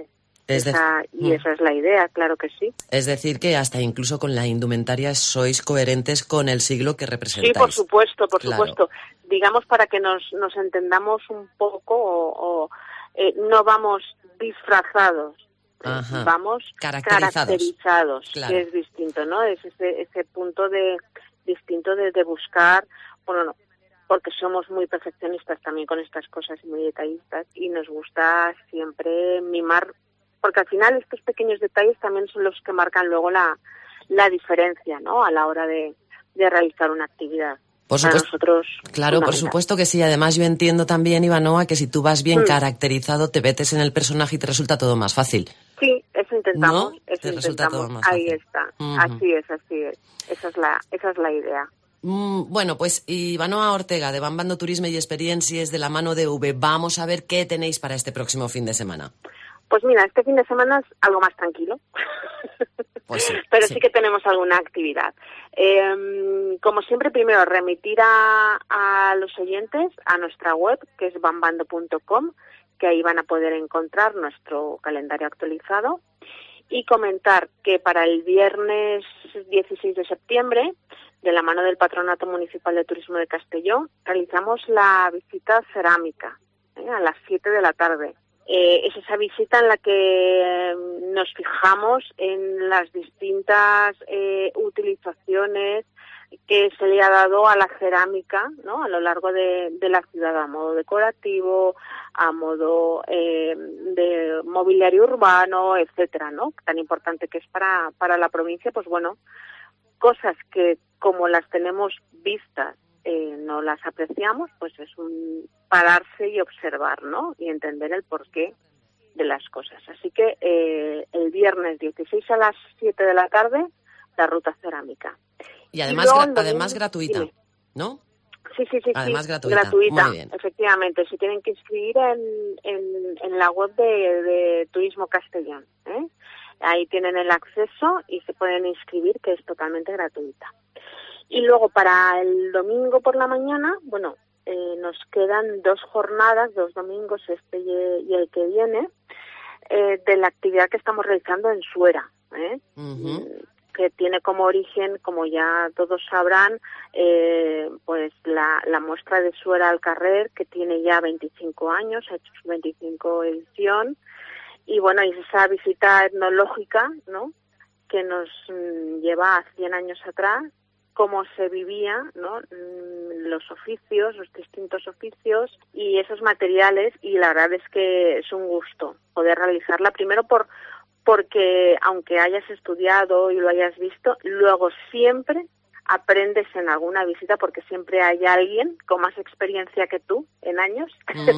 Es de... esa, y esa es la idea, claro que sí. Es decir, que hasta incluso con la indumentaria sois coherentes con el siglo que representáis. Sí, por supuesto, por claro. supuesto. Digamos, para que nos, nos entendamos un poco, o, o eh, no vamos disfrazados, Ajá. vamos caracterizados, caracterizados claro. que es distinto, ¿no? Es ese, ese punto de distinto de, de buscar, bueno, no, porque somos muy perfeccionistas también con estas cosas y muy detallistas, y nos gusta siempre mimar, porque al final estos pequeños detalles también son los que marcan luego la, la diferencia, ¿no? A la hora de, de realizar una actividad. Por supuesto, nosotros, claro, por supuesto que sí. Además, yo entiendo también, Ivanoa, que si tú vas bien mm. caracterizado, te metes en el personaje y te resulta todo más fácil. Sí, eso intentamos. ¿No? Eso te intentamos. Resulta todo más Ahí fácil. está. Uh-huh. Así es, así es. Esa es la, esa es la idea. Mm, bueno, pues Ivanoa Ortega, de Bambando Turisme y Experiencias, de la mano de V. Vamos a ver qué tenéis para este próximo fin de semana. Pues mira, este fin de semana es algo más tranquilo. Pues sí, pero sí. sí que tenemos alguna actividad. Eh, como siempre, primero remitir a, a los oyentes a nuestra web, que es bambando punto com, que ahí van a poder encontrar nuestro calendario actualizado, y comentar que para el viernes dieciséis de septiembre, de la mano del Patronato Municipal de Turismo de Castellón, realizamos la visita cerámica, ¿eh? a las siete de la tarde. Eh, es esa visita en la que nos fijamos en las distintas eh, utilizaciones que se le ha dado a la cerámica, ¿no? A lo largo de, de la ciudad, a modo decorativo, a modo eh, de mobiliario urbano, etcétera, ¿no? Tan importante que es para, para la provincia, pues bueno, cosas que como las tenemos vistas, Eh, no las apreciamos, pues es un pararse y observar, ¿no? Y entender el porqué de las cosas. Así que eh, el viernes dieciséis a las siete de la tarde, la ruta cerámica. Y además, y gra- luego, además gratuita, dime. ¿no? Sí, sí, sí. Además sí, gratuita. gratuita. Muy bien. Efectivamente, se tienen que inscribir en, en, en la web de, de Turismo Castellón, ¿eh? Ahí tienen el acceso y se pueden inscribir, que es totalmente gratuita. Y luego para el domingo por la mañana, bueno, eh, nos quedan dos jornadas, dos domingos, este y, y el que viene, eh, de la actividad que estamos realizando en Suera, ¿eh? Uh-huh. que tiene como origen, como ya todos sabrán, eh, pues la, la muestra de Suera al Carrer, que tiene ya veinticinco años, ha hecho su veinticinco edición, y bueno, es esa visita etnológica, ¿no?, que nos mm, lleva a cien años atrás, cómo se vivía, ¿no?, los oficios, los distintos oficios y esos materiales, y la verdad es que es un gusto poder realizarla, primero por porque aunque hayas estudiado y lo hayas visto, luego siempre aprendes en alguna visita, porque siempre hay alguien con más experiencia que tú en años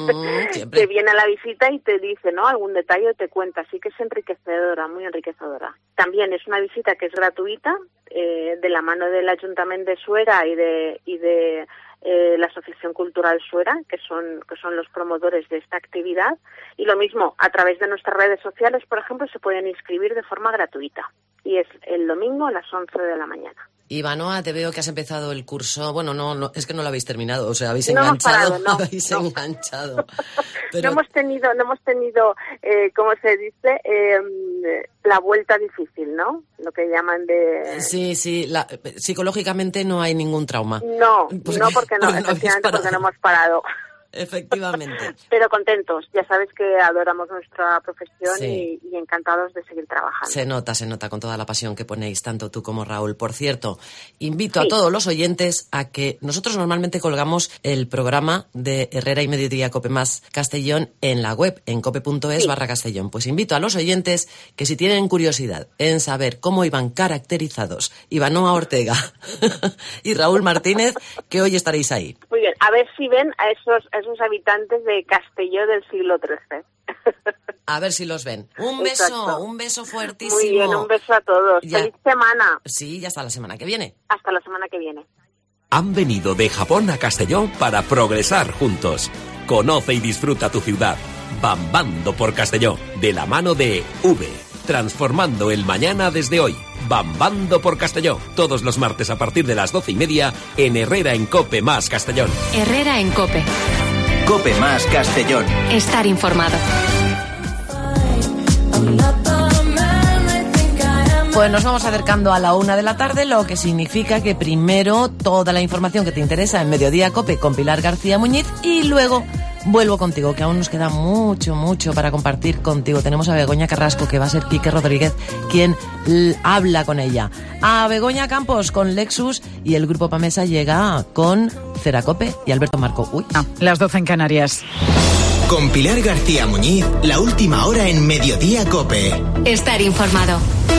mm, que viene a la visita y te dice, ¿no?, algún detalle, te cuenta, así que es enriquecedora, muy enriquecedora. También es una visita que es gratuita, eh, de la mano del Ayuntamiento de Suera y de y de eh, la Asociación Cultural Suera, que son que son los promotores de esta actividad, y lo mismo, a través de nuestras redes sociales, por ejemplo, se pueden inscribir de forma gratuita, y es el domingo a las once de la mañana. Ivanoa, te veo que has empezado el curso. Bueno, no, no, es que no lo habéis terminado, o sea, habéis no enganchado, hemos parado, no, habéis no. enganchado. Pero... No hemos tenido, no hemos tenido, eh, ¿cómo se dice? Eh, la vuelta difícil, ¿no? Lo que llaman de... Sí, sí, la, psicológicamente no hay ningún trauma. No, porque, no porque no, porque no efectivamente porque no hemos parado. Efectivamente. Pero contentos, ya sabes que adoramos nuestra profesión sí. y, y encantados de seguir trabajando. Se nota, se nota con toda la pasión que ponéis, tanto tú como Raúl. Por cierto, invito sí. a todos los oyentes a que nosotros normalmente colgamos el programa de Herrera y Mediodía Cope Más Castellón en la web, en cope punto es sí. barra Castellón. Pues invito a los oyentes que si tienen curiosidad en saber cómo iban caracterizados Ivanoa Ortega y Raúl Martínez, que hoy estaréis ahí. Muy bien, a ver si ven a esos... esos habitantes de Castelló del siglo trece. A ver si los ven. Un beso, Exacto. un beso fuertísimo. Muy bien, un beso a todos. Ya. ¡Feliz semana! Sí, ya hasta la semana que viene. Hasta la semana que viene. Han venido de Japón a Castellón para progresar juntos. Conoce y disfruta tu ciudad. Bambando por Castellón, de la mano de V. Transformando el mañana desde hoy. Bambando por Castellón. Todos los martes a partir de las doce y media en Herrera en Cope Más Castellón. Herrera en Cope. Cope Más Castellón. Estar informado. Pues nos vamos acercando a la una de la tarde, lo que significa que primero toda la información que te interesa en Mediodía Cope con Pilar García Muñiz y luego vuelvo contigo, que aún nos queda mucho, mucho para compartir contigo. Tenemos a Begoña Carrasco, que va a ser Quique Rodríguez quien l- habla con ella. A Begoña Campos con Lexus y el Grupo Pamesa llega con Ceracope y Alberto Marco. Uy, no, las doce en Canarias. Con Pilar García Muñiz, la última hora en Mediodía Cope. Estar informado.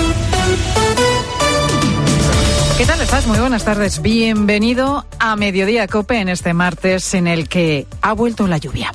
¿Qué tal estás? Muy buenas tardes. Bienvenido a Mediodía Cope en este martes en el que ha vuelto la lluvia.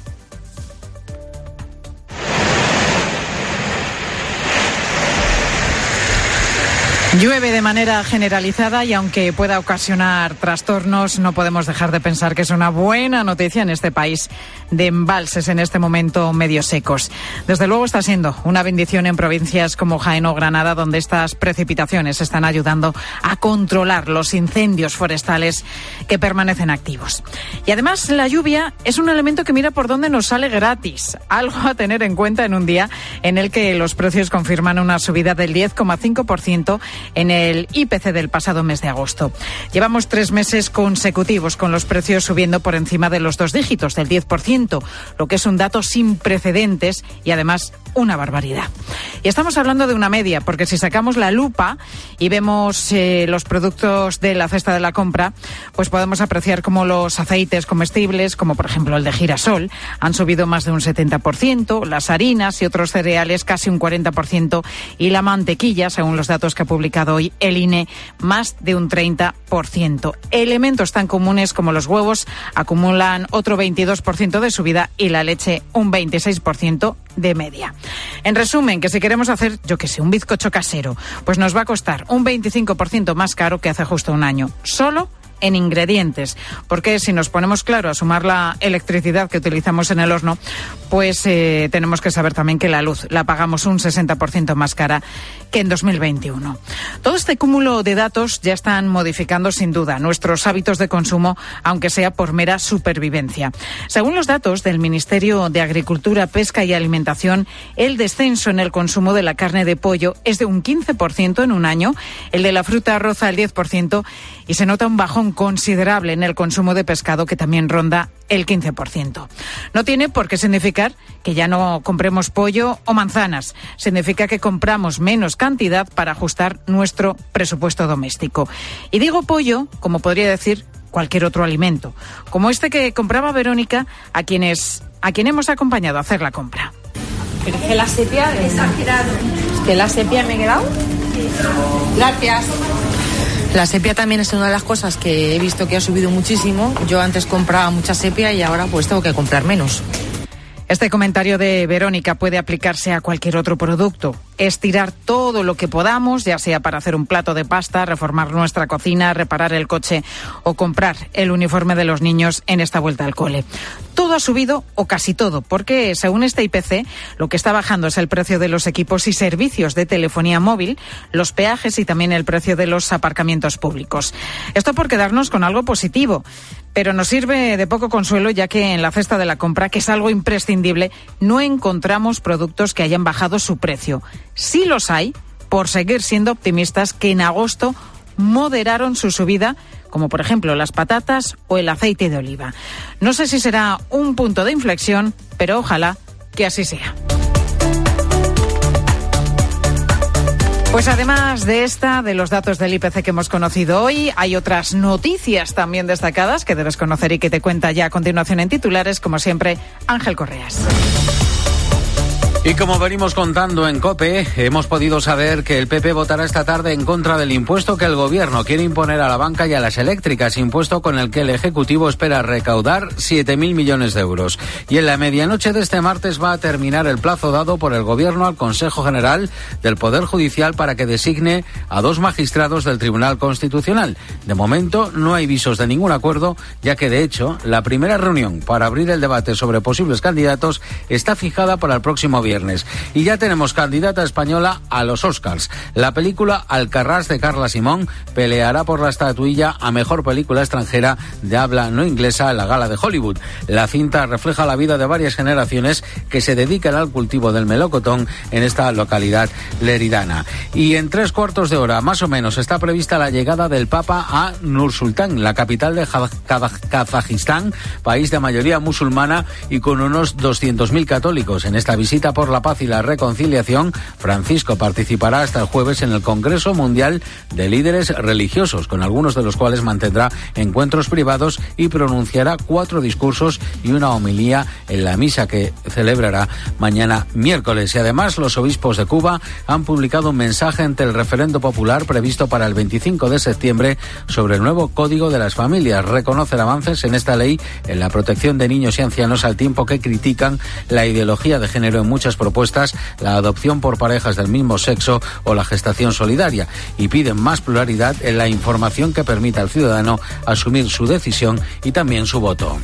Llueve de manera generalizada y aunque pueda ocasionar trastornos, no podemos dejar de pensar que es una buena noticia en este país de embalses en este momento medio secos. Desde luego está siendo una bendición en provincias como Jaén o Granada, donde estas precipitaciones están ayudando a controlar los incendios forestales que permanecen activos. Y además la lluvia es un elemento que mira por dónde nos sale gratis, algo a tener en cuenta en un día en el que los precios confirman una subida del diez coma cinco por ciento en el I P C del pasado mes de agosto. Llevamos tres meses consecutivos con los precios subiendo por encima de los dos dígitos, del diez por ciento, lo que es un dato sin precedentes y además una barbaridad. Y estamos hablando de una media, porque si sacamos la lupa y vemos eh, los productos de la cesta de la compra, pues podemos apreciar cómo los aceites comestibles, como por ejemplo el de girasol, han subido más de un setenta por ciento, las harinas y otros cereales casi un cuarenta por ciento y la mantequilla, según los datos que ha publicado hoy el I N E, más de un treinta por ciento. Elementos tan comunes como los huevos acumulan otro veintidós por ciento de subida y la leche un veintiséis por ciento de media. En resumen, que si queremos hacer, yo que sé, un bizcocho casero, pues nos va a costar un veinticinco por ciento más caro que hace justo un año, solo en ingredientes, porque si nos ponemos claro a sumar la electricidad que utilizamos en el horno, pues eh, tenemos que saber también que la luz la pagamos un sesenta por ciento más cara que en dos mil veintiuno. Todo este cúmulo de datos ya están modificando sin duda nuestros hábitos de consumo, aunque sea por mera supervivencia. Según los datos del Ministerio de Agricultura, Pesca y Alimentación, el descenso en el consumo de la carne de pollo es de un quince por ciento en un año, el de la fruta roza el diez por ciento y se nota un bajón considerable en el consumo de pescado, que también ronda el quince por ciento. No tiene por qué significar que ya no compremos pollo o manzanas. Significa que compramos menos cantidad para ajustar nuestro presupuesto doméstico. Y digo pollo, como podría decir cualquier otro alimento, como este que compraba Verónica, a quienes a quien hemos acompañado a hacer la compra. Pero es que la sepia... Exagerado. Es que la sepia me he quedado... Gracias. La sepia también es una de las cosas que he visto que ha subido muchísimo. Yo antes compraba mucha sepia y ahora pues tengo que comprar menos. Este comentario de Verónica puede aplicarse a cualquier otro producto. Estirar todo lo que podamos, ya sea para hacer un plato de pasta, reformar nuestra cocina, reparar el coche o comprar el uniforme de los niños en esta vuelta al cole. Todo ha subido, o casi todo, porque según este I P C, lo que está bajando es el precio de los equipos y servicios de telefonía móvil, los peajes y también el precio de los aparcamientos públicos. Esto por quedarnos con algo positivo, pero nos sirve de poco consuelo, ya que en la cesta de la compra, que es algo imprescindible, no encontramos productos que hayan bajado su precio. Sí los hay, por seguir siendo optimistas, que en agosto moderaron su subida, como por ejemplo las patatas o el aceite de oliva. No sé si será un punto de inflexión, pero ojalá que así sea. Pues además de esta, de los datos del I P C que hemos conocido hoy, hay otras noticias también destacadas que debes conocer y que te cuenta ya a continuación en titulares, como siempre, Ángel Correas. Y como venimos contando en COPE, hemos podido saber que el P P votará esta tarde en contra del impuesto que el Gobierno quiere imponer a la banca y a las eléctricas, impuesto con el que el Ejecutivo espera recaudar siete mil millones de euros. Y en la medianoche de este martes va a terminar el plazo dado por el Gobierno al Consejo General del Poder Judicial para que designe a dos magistrados del Tribunal Constitucional. De momento no hay visos de ningún acuerdo, ya que de hecho la primera reunión para abrir el debate sobre posibles candidatos está fijada para el próximo viernes. viernes. Y ya tenemos candidata española a los Oscars. La película Alcarrás de Carla Simón peleará por la estatuilla a mejor película extranjera de habla no inglesa en la gala de Hollywood. La cinta refleja la vida de varias generaciones que se dedican al cultivo del melocotón en esta localidad leridana. Y en tres cuartos de hora, más o menos, está prevista la llegada del Papa a Nur-Sultán, la capital de Kazajistán, país de mayoría musulmana y con unos doscientos mil católicos. En esta visita por la paz y la reconciliación, Francisco participará hasta el jueves en el Congreso Mundial de Líderes Religiosos, con algunos de los cuales mantendrá encuentros privados y pronunciará cuatro discursos y una homilía en la misa que celebrará mañana miércoles. Y además, los obispos de Cuba han publicado un mensaje ante el referendo popular previsto para el veinticinco de septiembre sobre el nuevo Código de las Familias. Reconocen avances en esta ley en la protección de niños y ancianos, al tiempo que critican la ideología de género en muchas propuestas, la adopción por parejas del mismo sexo o la gestación solidaria, y piden más pluralidad en la información que permita al ciudadano asumir su decisión y también su voto.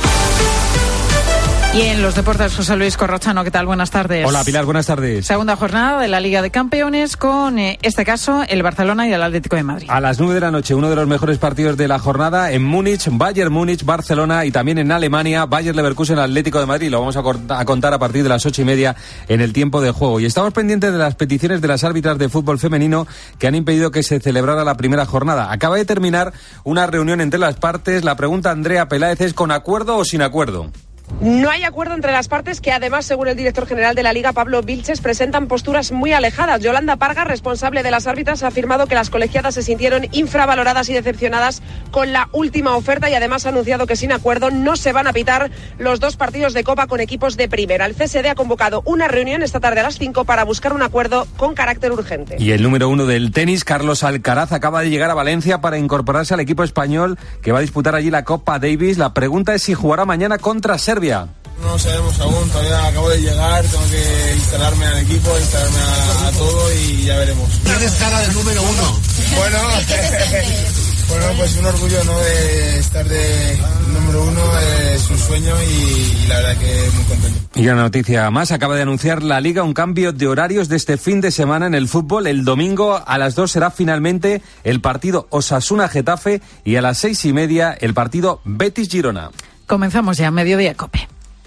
Y en los deportes, José Luis Corrochano, ¿qué tal? Buenas tardes. Hola, Pilar, buenas tardes. Segunda jornada de la Liga de Campeones con, eh, este caso, el Barcelona y el Atlético de Madrid. A las nueve de la noche, uno de los mejores partidos de la jornada en Múnich, Bayern Múnich, Barcelona, y también en Alemania, Bayern Leverkusen, Atlético de Madrid. Lo vamos a contar a partir de las ocho y media en el tiempo de juego. Y estamos pendientes de las peticiones de las árbitras de fútbol femenino que han impedido que se celebrara la primera jornada. Acaba de terminar una reunión entre las partes. La pregunta, Andrea Peláez, es: ¿con acuerdo o sin acuerdo? No hay acuerdo entre las partes, que además, según el director general de la Liga, Pablo Vilches, presentan posturas muy alejadas. Yolanda Parga, responsable de las árbitras, ha afirmado que las colegiadas se sintieron infravaloradas y decepcionadas con la última oferta, y además ha anunciado que sin acuerdo no se van a pitar los dos partidos de Copa con equipos de primera. El C S D ha convocado una reunión esta tarde a las cinco para buscar un acuerdo con carácter urgente. Y el número uno del tenis, Carlos Alcaraz, acaba de llegar a Valencia para incorporarse al equipo español que va a disputar allí la Copa Davis. La pregunta es si jugará mañana contra Serbia. No sabemos aún, todavía acabo de llegar, tengo que instalarme al equipo, instalarme a, a todo y ya veremos. Tienes cara de número uno. Bueno, bueno, pues un orgullo, ¿no?, de estar de número uno, es un sueño y, y la verdad que muy contento. Y una noticia más, acaba de anunciar la Liga un cambio de horarios de este fin de semana en el fútbol. El domingo a las dos será finalmente el partido Osasuna-Getafe y a las seis y media el partido Betis-Girona. Comenzamos ya, Mediodía Cope.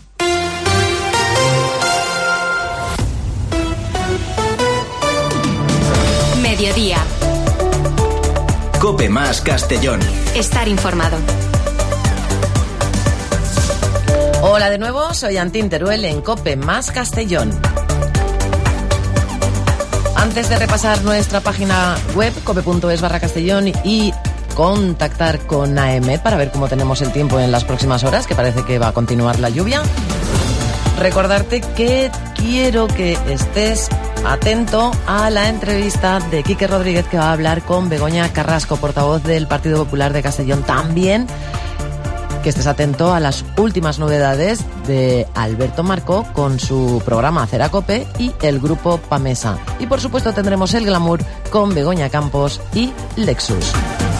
Mediodía. Cope más Castellón. Estar informado. Hola de nuevo, soy Antín Teruel en Cope más Castellón. Antes de repasar nuestra página web, cope.es barra Castellón, y contactar con AEMET para ver cómo tenemos el tiempo en las próximas horas, que parece que va a continuar la lluvia, recordarte que quiero que estés atento a la entrevista de Quique Rodríguez, que va a hablar con Begoña Carrasco, portavoz del Partido Popular de Castellón. También que estés atento a las últimas novedades de Alberto Marco con su programa Hacer a Cope y el grupo Pamesa. Y por supuesto tendremos el glamour con Begoña Campos y Lexus.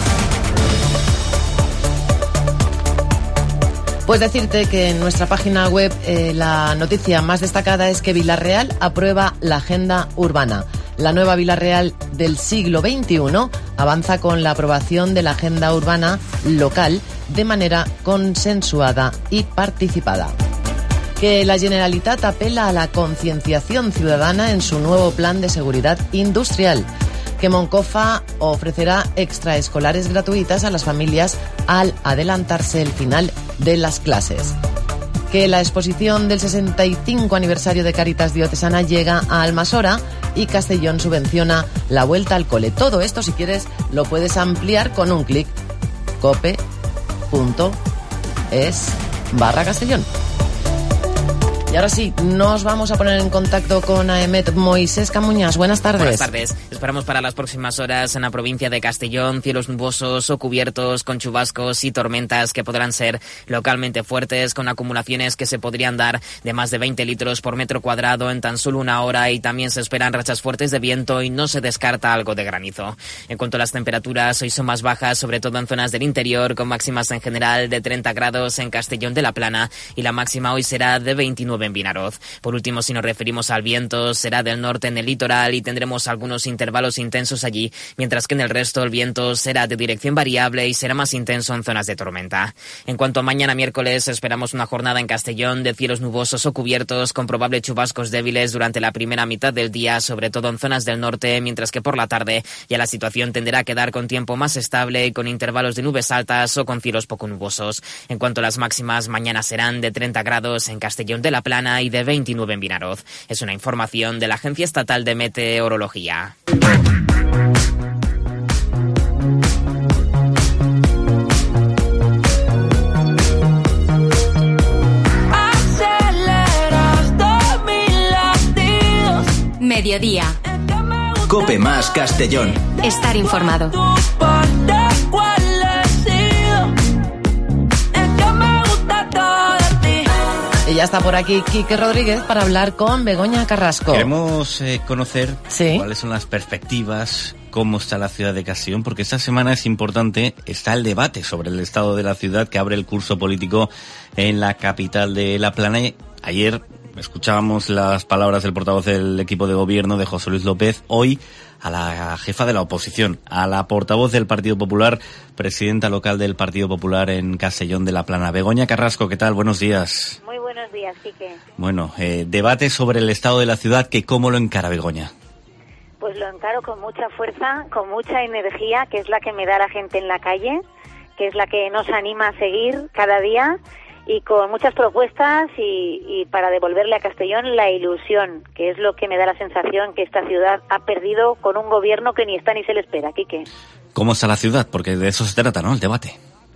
Pues decirte que en nuestra página web eh, la noticia más destacada es que Vila-real aprueba la agenda urbana. La nueva Vila-real del siglo veintiuno avanza con la aprobación de la agenda urbana local de manera consensuada y participada. Que la Generalitat apela a la concienciación ciudadana en su nuevo plan de seguridad industrial. Que Moncofa ofrecerá extraescolares gratuitas a las familias al adelantarse el final de las clases. Que la exposición del sesenta y cinco aniversario de Cáritas Diocesana llega a Almasora y Castellón subvenciona la vuelta al cole. Todo esto, si quieres, lo puedes ampliar con un clic. cope punto es barra Castellón. Y ahora sí, nos vamos a poner en contacto con AEMET. Moisés Camuñas, buenas tardes. Buenas tardes. Esperamos para las próximas horas en la provincia de Castellón cielos nubosos o cubiertos con chubascos y tormentas que podrán ser localmente fuertes, con acumulaciones que se podrían dar de más de veinte litros por metro cuadrado en tan solo una hora, y también se esperan rachas fuertes de viento y no se descarta algo de granizo. En cuanto a las temperaturas, hoy son más bajas, sobre todo en zonas del interior, con máximas en general de treinta grados en Castellón de la Plana, y la máxima hoy será de veintinueve veintinueve en Vinaroz. Por último, si nos referimos al viento, será del norte en el litoral y tendremos algunos intervalos intensos allí, mientras que en el resto el viento será de dirección variable y será más intenso en zonas de tormenta. En cuanto a mañana miércoles, esperamos una jornada en Castellón de cielos nubosos o cubiertos con probables chubascos débiles durante la primera mitad del día, sobre todo en zonas del norte, mientras que por la tarde ya la situación tenderá a quedar con tiempo más estable y con intervalos de nubes altas o con cielos poco nubosos. En cuanto a las máximas, mañana serán de treinta grados en Castellón de la Plana y de veintinueve en Vinaroz. Es una información de la Agencia Estatal de Meteorología. Mediodía. Cope más Castellón. Estar informado. Y ya está por aquí Quique Rodríguez para hablar con Begoña Carrasco. Queremos eh, conocer ¿Sí? cuáles son las perspectivas, cómo está la ciudad de Castellón, porque esta semana es importante, está el debate sobre el estado de la ciudad que abre el curso político en la capital de La Plana. Ayer escuchábamos las palabras del portavoz del equipo de gobierno, de José Luis López. Hoy a la jefa de la oposición, a la portavoz del Partido Popular, presidenta local del Partido Popular en Castellón de la Plana. Begoña Carrasco, ¿qué tal? Buenos días. Muy buenos días, Quique. Bueno, eh, debate sobre el estado de la ciudad, que ¿cómo lo encara Begoña? Pues lo encaro con mucha fuerza, con mucha energía, que es la que me da la gente en la calle, que es la que nos anima a seguir cada día, y con muchas propuestas y, y para devolverle a Castellón la ilusión, que es lo que me da la sensación que esta ciudad ha perdido con un gobierno que ni está ni se le espera, Quique. ¿Cómo está la ciudad? Porque de eso se trata, ¿no?, el debate.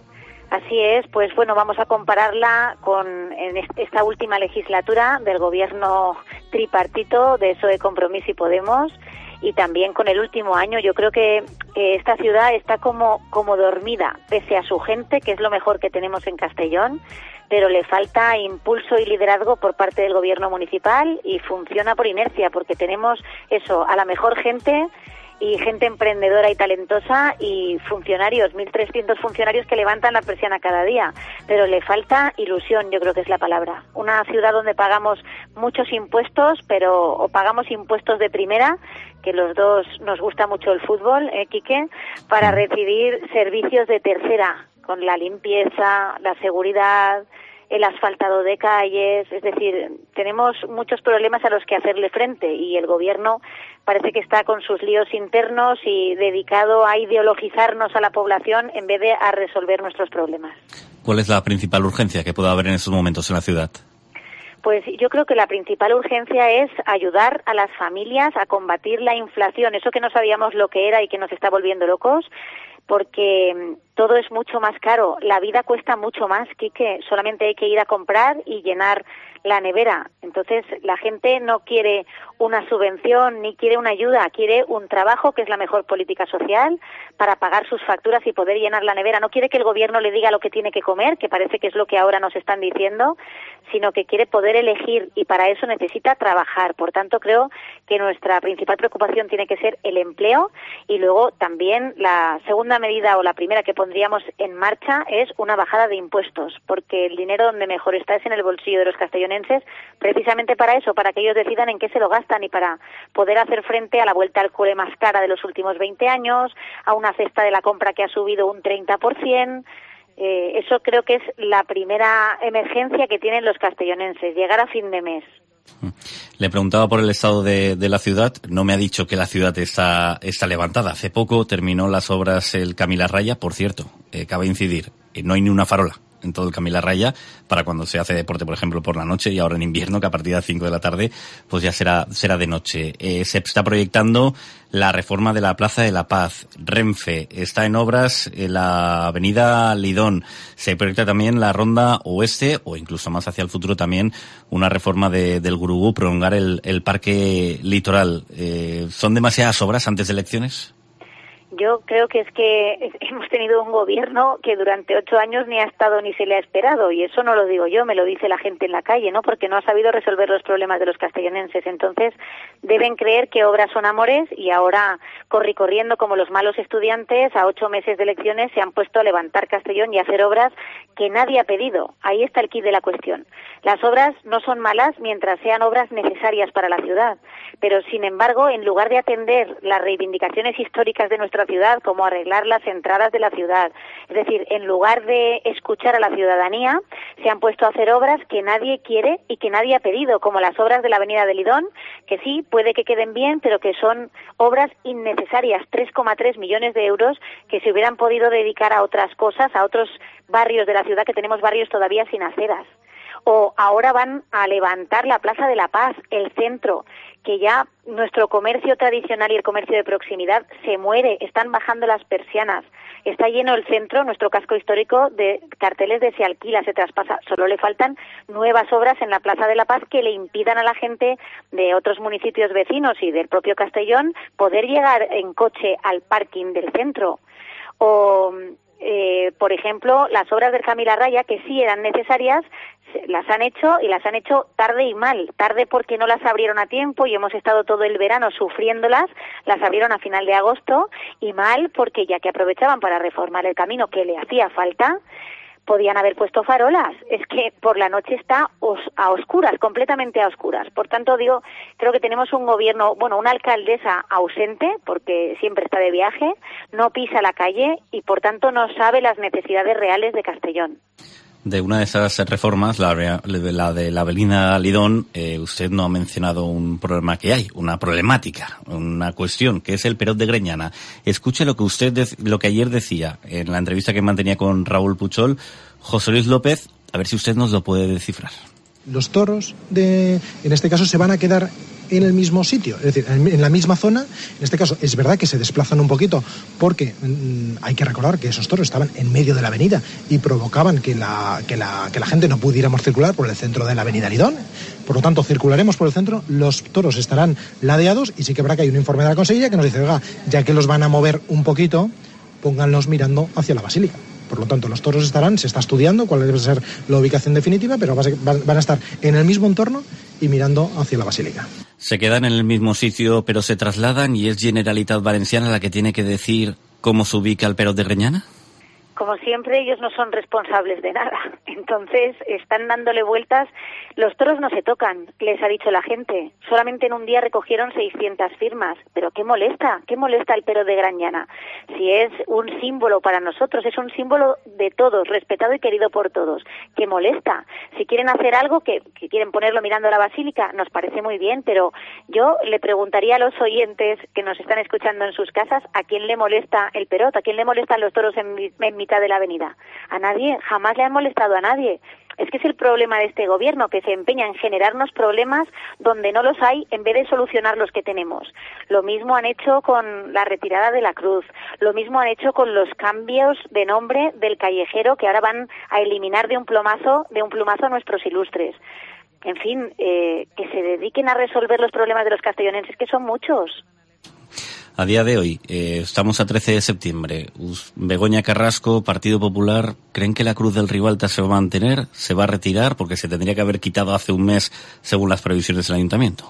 Así es, pues bueno, vamos a compararla con en esta última legislatura del gobierno tripartito de P S O E, Compromís y Podemos, y también con el último año. Yo creo que, que esta ciudad está como, como dormida, pese a su gente, que es lo mejor que tenemos en Castellón, pero le falta impulso y liderazgo por parte del gobierno municipal y funciona por inercia, porque tenemos eso, a la mejor gente y gente emprendedora y talentosa y funcionarios, mil trescientos funcionarios que levantan la persiana cada día, pero le falta ilusión, yo creo que es la palabra. Una ciudad donde pagamos muchos impuestos, pero o pagamos impuestos de primera, que los dos nos gusta mucho el fútbol, ¿eh, Quique?, para recibir servicios de tercera, con la limpieza, la seguridad, el asfaltado de calles. Es decir, tenemos muchos problemas a los que hacerle frente y el gobierno parece que está con sus líos internos y dedicado a ideologizarnos a la población en vez de a resolver nuestros problemas. ¿Cuál es la principal urgencia que pueda haber en estos momentos en la ciudad? Pues yo creo que la principal urgencia es ayudar a las familias a combatir la inflación, eso que no sabíamos lo que era y que nos está volviendo locos, porque todo es mucho más caro, la vida cuesta mucho más, Quique, solamente hay que ir a comprar y llenar la nevera. Entonces la gente no quiere una subvención ni quiere una ayuda, quiere un trabajo, que es la mejor política social, para pagar sus facturas y poder llenar la nevera. No quiere que el gobierno le diga lo que tiene que comer, que parece que es lo que ahora nos están diciendo, sino que quiere poder elegir y para eso necesita trabajar. Por tanto, creo que nuestra principal preocupación tiene que ser el empleo y luego también la segunda medida o la primera que pondríamos en marcha es una bajada de impuestos, porque el dinero donde mejor está es en el bolsillo de los castellonenses, precisamente para eso, para que ellos decidan en qué se lo gastan y para poder hacer frente a la vuelta al cole más cara de los últimos veinte años, a una cesta de la compra que ha subido un treinta por ciento. Eh, eso creo que es la primera emergencia que tienen los castellonenses, llegar a fin de mes. Le preguntaba por el estado de, de la ciudad. No me ha dicho que la ciudad está, está levantada. Hace poco terminó las obras el Camila Raya. Por cierto, eh, cabe incidir, eh, no hay ni una farola en todo el Camila Raya para cuando se hace deporte, por ejemplo, por la noche, y ahora en invierno, que a partir de las cinco de la tarde pues ya será será de noche. Eh, se está proyectando la reforma de la Plaza de la Paz. Renfe está en obras en la avenida Lidón. Se proyecta también la Ronda Oeste, o incluso más hacia el futuro también una reforma de, del Gurugú, prolongar el, el parque litoral. Eh, ¿Son demasiadas obras antes de elecciones? Yo creo que es que hemos tenido un gobierno que durante ocho años ni ha estado ni se le ha esperado, y eso no lo digo yo, me lo dice la gente en la calle, ¿no? Porque no ha sabido resolver los problemas de los castellonenses. Entonces deben creer que obras son amores, y ahora corri corriendo como los malos estudiantes, a ocho meses de elecciones se han puesto a levantar Castellón y a hacer obras que nadie ha pedido. Ahí está el quid de la cuestión. Las obras no son malas mientras sean obras necesarias para la ciudad, pero sin embargo, en lugar de atender las reivindicaciones históricas de nuestra ciudad, como arreglar las entradas de la ciudad, es decir, en lugar de escuchar a la ciudadanía, se han puesto a hacer obras que nadie quiere y que nadie ha pedido, como las obras de la Avenida de Lidón, que sí, puede que queden bien, pero que son obras innecesarias, tres coma tres millones de euros que se hubieran podido dedicar a otras cosas, a otros barrios de la ciudad, que tenemos barrios todavía sin aceras. O ahora van a levantar la Plaza de la Paz, el centro, que ya nuestro comercio tradicional y el comercio de proximidad se muere, están bajando las persianas, está lleno el centro, nuestro casco histórico, de carteles de se alquila, se traspasa. Solo le faltan nuevas obras en la Plaza de la Paz que le impidan a la gente de otros municipios vecinos y del propio Castellón poder llegar en coche al parking del centro. O, eh, por ejemplo, las obras del Camila Raya, que sí eran necesarias, las han hecho y las han hecho tarde y mal. Tarde porque no las abrieron a tiempo y hemos estado todo el verano sufriéndolas, las abrieron a final de agosto, y mal porque ya que aprovechaban para reformar el camino que le hacía falta, podían haber puesto farolas. Es que por la noche está os, a oscuras, completamente a oscuras. Por tanto, digo, creo que tenemos un gobierno, bueno, una alcaldesa ausente, porque siempre está de viaje, no pisa la calle y por tanto no sabe las necesidades reales de Castellón. De una de esas reformas, la, la de la Avenida Lidón, eh, usted no ha mencionado un problema que hay, una problemática, una cuestión, que es el Perot de Greñana. Escuche lo que usted, de, lo que ayer decía en la entrevista que mantenía con Raúl Puchol, José Luis López, a ver si usted nos lo puede descifrar. Los toros, de, en este caso, se van a quedar en el mismo sitio, es decir, en la misma zona. En este caso es verdad que se desplazan un poquito porque mmm, hay que recordar que esos toros estaban en medio de la avenida y provocaban que la, que la, que la gente no pudiéramos circular por el centro de la avenida Lidón. Por lo tanto, circularemos por el centro, los toros estarán ladeados, y sí que habrá que hay un informe de la Consellería que nos dice, oiga, ya que los van a mover un poquito, pónganlos mirando hacia la Basílica. Por lo tanto, los toros estarán, se está estudiando cuál debe ser la ubicación definitiva, pero van a estar en el mismo entorno y mirando hacia la Basílica. Se quedan en el mismo sitio, pero se trasladan, y es Generalitat Valenciana la que tiene que decir cómo se ubica el Perot de Greñana. Como siempre, ellos no son responsables de nada. Entonces, están dándole vueltas. Los toros no se tocan, les ha dicho la gente. Solamente en un día recogieron seiscientas firmas. Pero ¿qué molesta? ¿Qué molesta el Perot de Greñana? Si es un símbolo para nosotros, es un símbolo de todos, respetado y querido por todos. ¿Qué molesta? Si quieren hacer algo, que, que quieren ponerlo mirando a la Basílica, nos parece muy bien, pero yo le preguntaría a los oyentes que nos están escuchando en sus casas, ¿a quién le molesta el Perot? ¿A quién le molestan los toros en, en mitad de la avenida? A nadie, jamás le han molestado a nadie. Es que es el problema de este gobierno, que se empeña en generarnos problemas donde no los hay en vez de solucionar los que tenemos. Lo mismo han hecho con la retirada de la cruz, lo mismo han hecho con los cambios de nombre del callejero, que ahora van a eliminar de un plumazo, de un plumazo a nuestros ilustres. En fin, eh, que se dediquen a resolver los problemas de los castellonenses, que son muchos. A día de hoy, eh, estamos a trece de septiembre. Begoña Carrasco, Partido Popular, ¿creen que la cruz del Ribalta se va a mantener? ¿Se va a retirar? Porque se tendría que haber quitado hace un mes, según las previsiones del Ayuntamiento.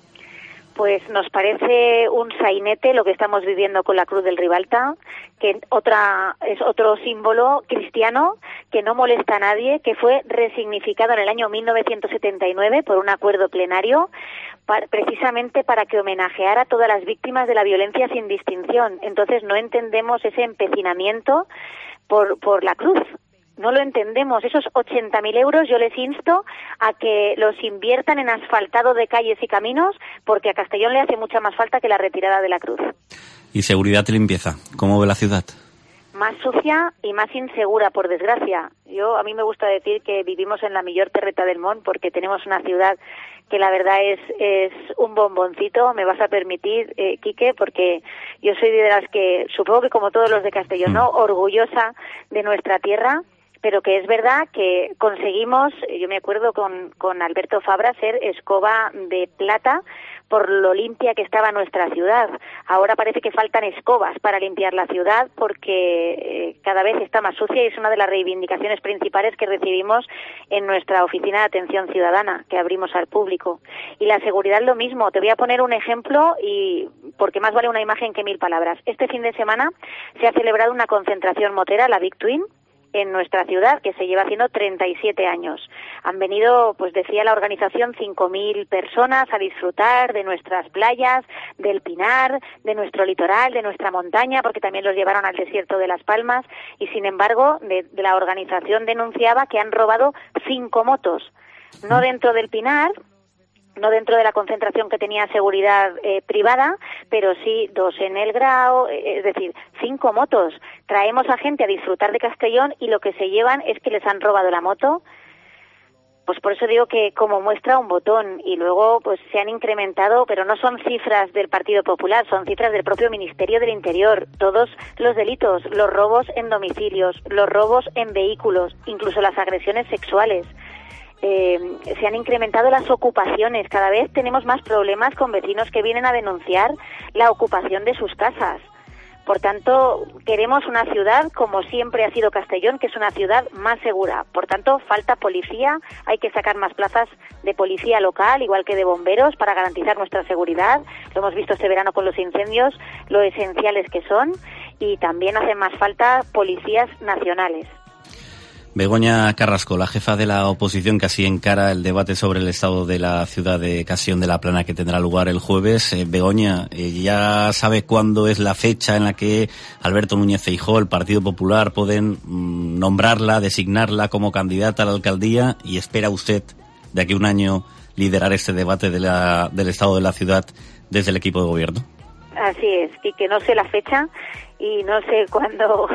Pues nos parece un sainete lo que estamos viviendo con la cruz del Ribalta, que otra es otro símbolo cristiano que no molesta a nadie, que fue resignificado en el año mil novecientos setenta y nueve por un acuerdo plenario, para, precisamente para que homenajeara a todas las víctimas de la violencia sin distinción. Entonces no entendemos ese empecinamiento por, por la cruz. No lo entendemos. Esos ochenta mil euros yo les insto a que los inviertan en asfaltado de calles y caminos, porque a Castellón le hace mucha más falta que la retirada de la cruz. Y seguridad y limpieza, ¿cómo ve la ciudad? Más sucia y más insegura, por desgracia. Yo, a mí me gusta decir que vivimos en la mejor terreta del món, porque tenemos una ciudad que la verdad es es un bomboncito. Me vas a permitir, eh, Quique, porque yo soy de las que, supongo que como todos los de Castellón, ¿no?, orgullosa de nuestra tierra, pero que es verdad que conseguimos, yo me acuerdo con, con Alberto Fabra, ser escoba de plata por lo limpia que estaba nuestra ciudad. Ahora parece que faltan escobas para limpiar la ciudad porque eh, cada vez está más sucia y es una de las reivindicaciones principales que recibimos en nuestra oficina de atención ciudadana que abrimos al público. Y la seguridad lo mismo. Te voy a poner un ejemplo y porque más vale una imagen que mil palabras. Este fin de semana se ha celebrado una concentración motera, la Big Twin, en nuestra ciudad, que se lleva haciendo treinta y siete años. Han venido, pues decía la organización, cinco mil personas a disfrutar de nuestras playas, del Pinar, de nuestro litoral, de nuestra montaña, porque también los llevaron al desierto de Las Palmas, y sin embargo, de, de la organización denunciaba que han robado cinco motos, no dentro del Pinar, no dentro de la concentración que tenía seguridad eh, privada, pero sí dos en el Grao, eh, es decir, cinco motos. Traemos a gente a disfrutar de Castellón y lo que se llevan es que les han robado la moto. Pues por eso digo que como muestra un botón, y luego pues se han incrementado, pero no son cifras del Partido Popular, son cifras del propio Ministerio del Interior. Todos los delitos, los robos en domicilios, los robos en vehículos, incluso las agresiones sexuales. Eh, se han incrementado las ocupaciones. Cada vez tenemos más problemas con vecinos que vienen a denunciar la ocupación de sus casas. Por tanto, queremos una ciudad como siempre ha sido Castellón, que es una ciudad más segura. Por tanto, falta policía, hay que sacar más plazas de policía local, igual que de bomberos, para garantizar nuestra seguridad. Lo hemos visto este verano con los incendios, lo esenciales que son, y también hacen más falta policías nacionales. Begoña Carrasco, la jefa de la oposición que así encara el debate sobre el estado de la ciudad de Castellón de la Plana que tendrá lugar el jueves. Eh, Begoña, eh, ¿ya sabe cuándo es la fecha en la que Alberto Núñez Feijóo, el Partido Popular, pueden mm, nombrarla, designarla como candidata a la alcaldía? ¿Y espera usted de aquí a un año liderar este debate de la, del estado de la ciudad desde el equipo de gobierno? Así es, y que no sé la fecha y no sé cuándo...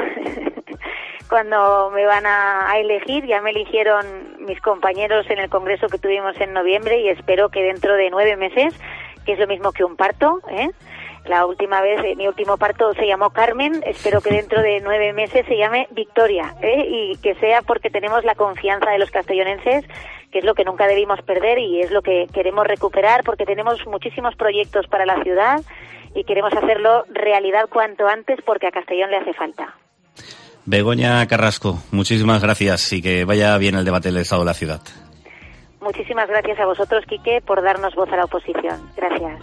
cuando me van a, a elegir. Ya me eligieron mis compañeros en el congreso que tuvimos en noviembre y espero que dentro de nueve meses, que es lo mismo que un parto, ¿eh? La última vez, eh, mi último parto se llamó Carmen, espero que dentro de nueve meses se llame Victoria, ¿eh? Y que sea porque tenemos la confianza de los castellonenses, que es lo que nunca debimos perder y es lo que queremos recuperar, porque tenemos muchísimos proyectos para la ciudad y queremos hacerlo realidad cuanto antes porque a Castellón le hace falta. Begoña Carrasco, muchísimas gracias y que vaya bien el debate del estado de la ciudad. Muchísimas gracias a vosotros, Quique, por darnos voz a la oposición. Gracias.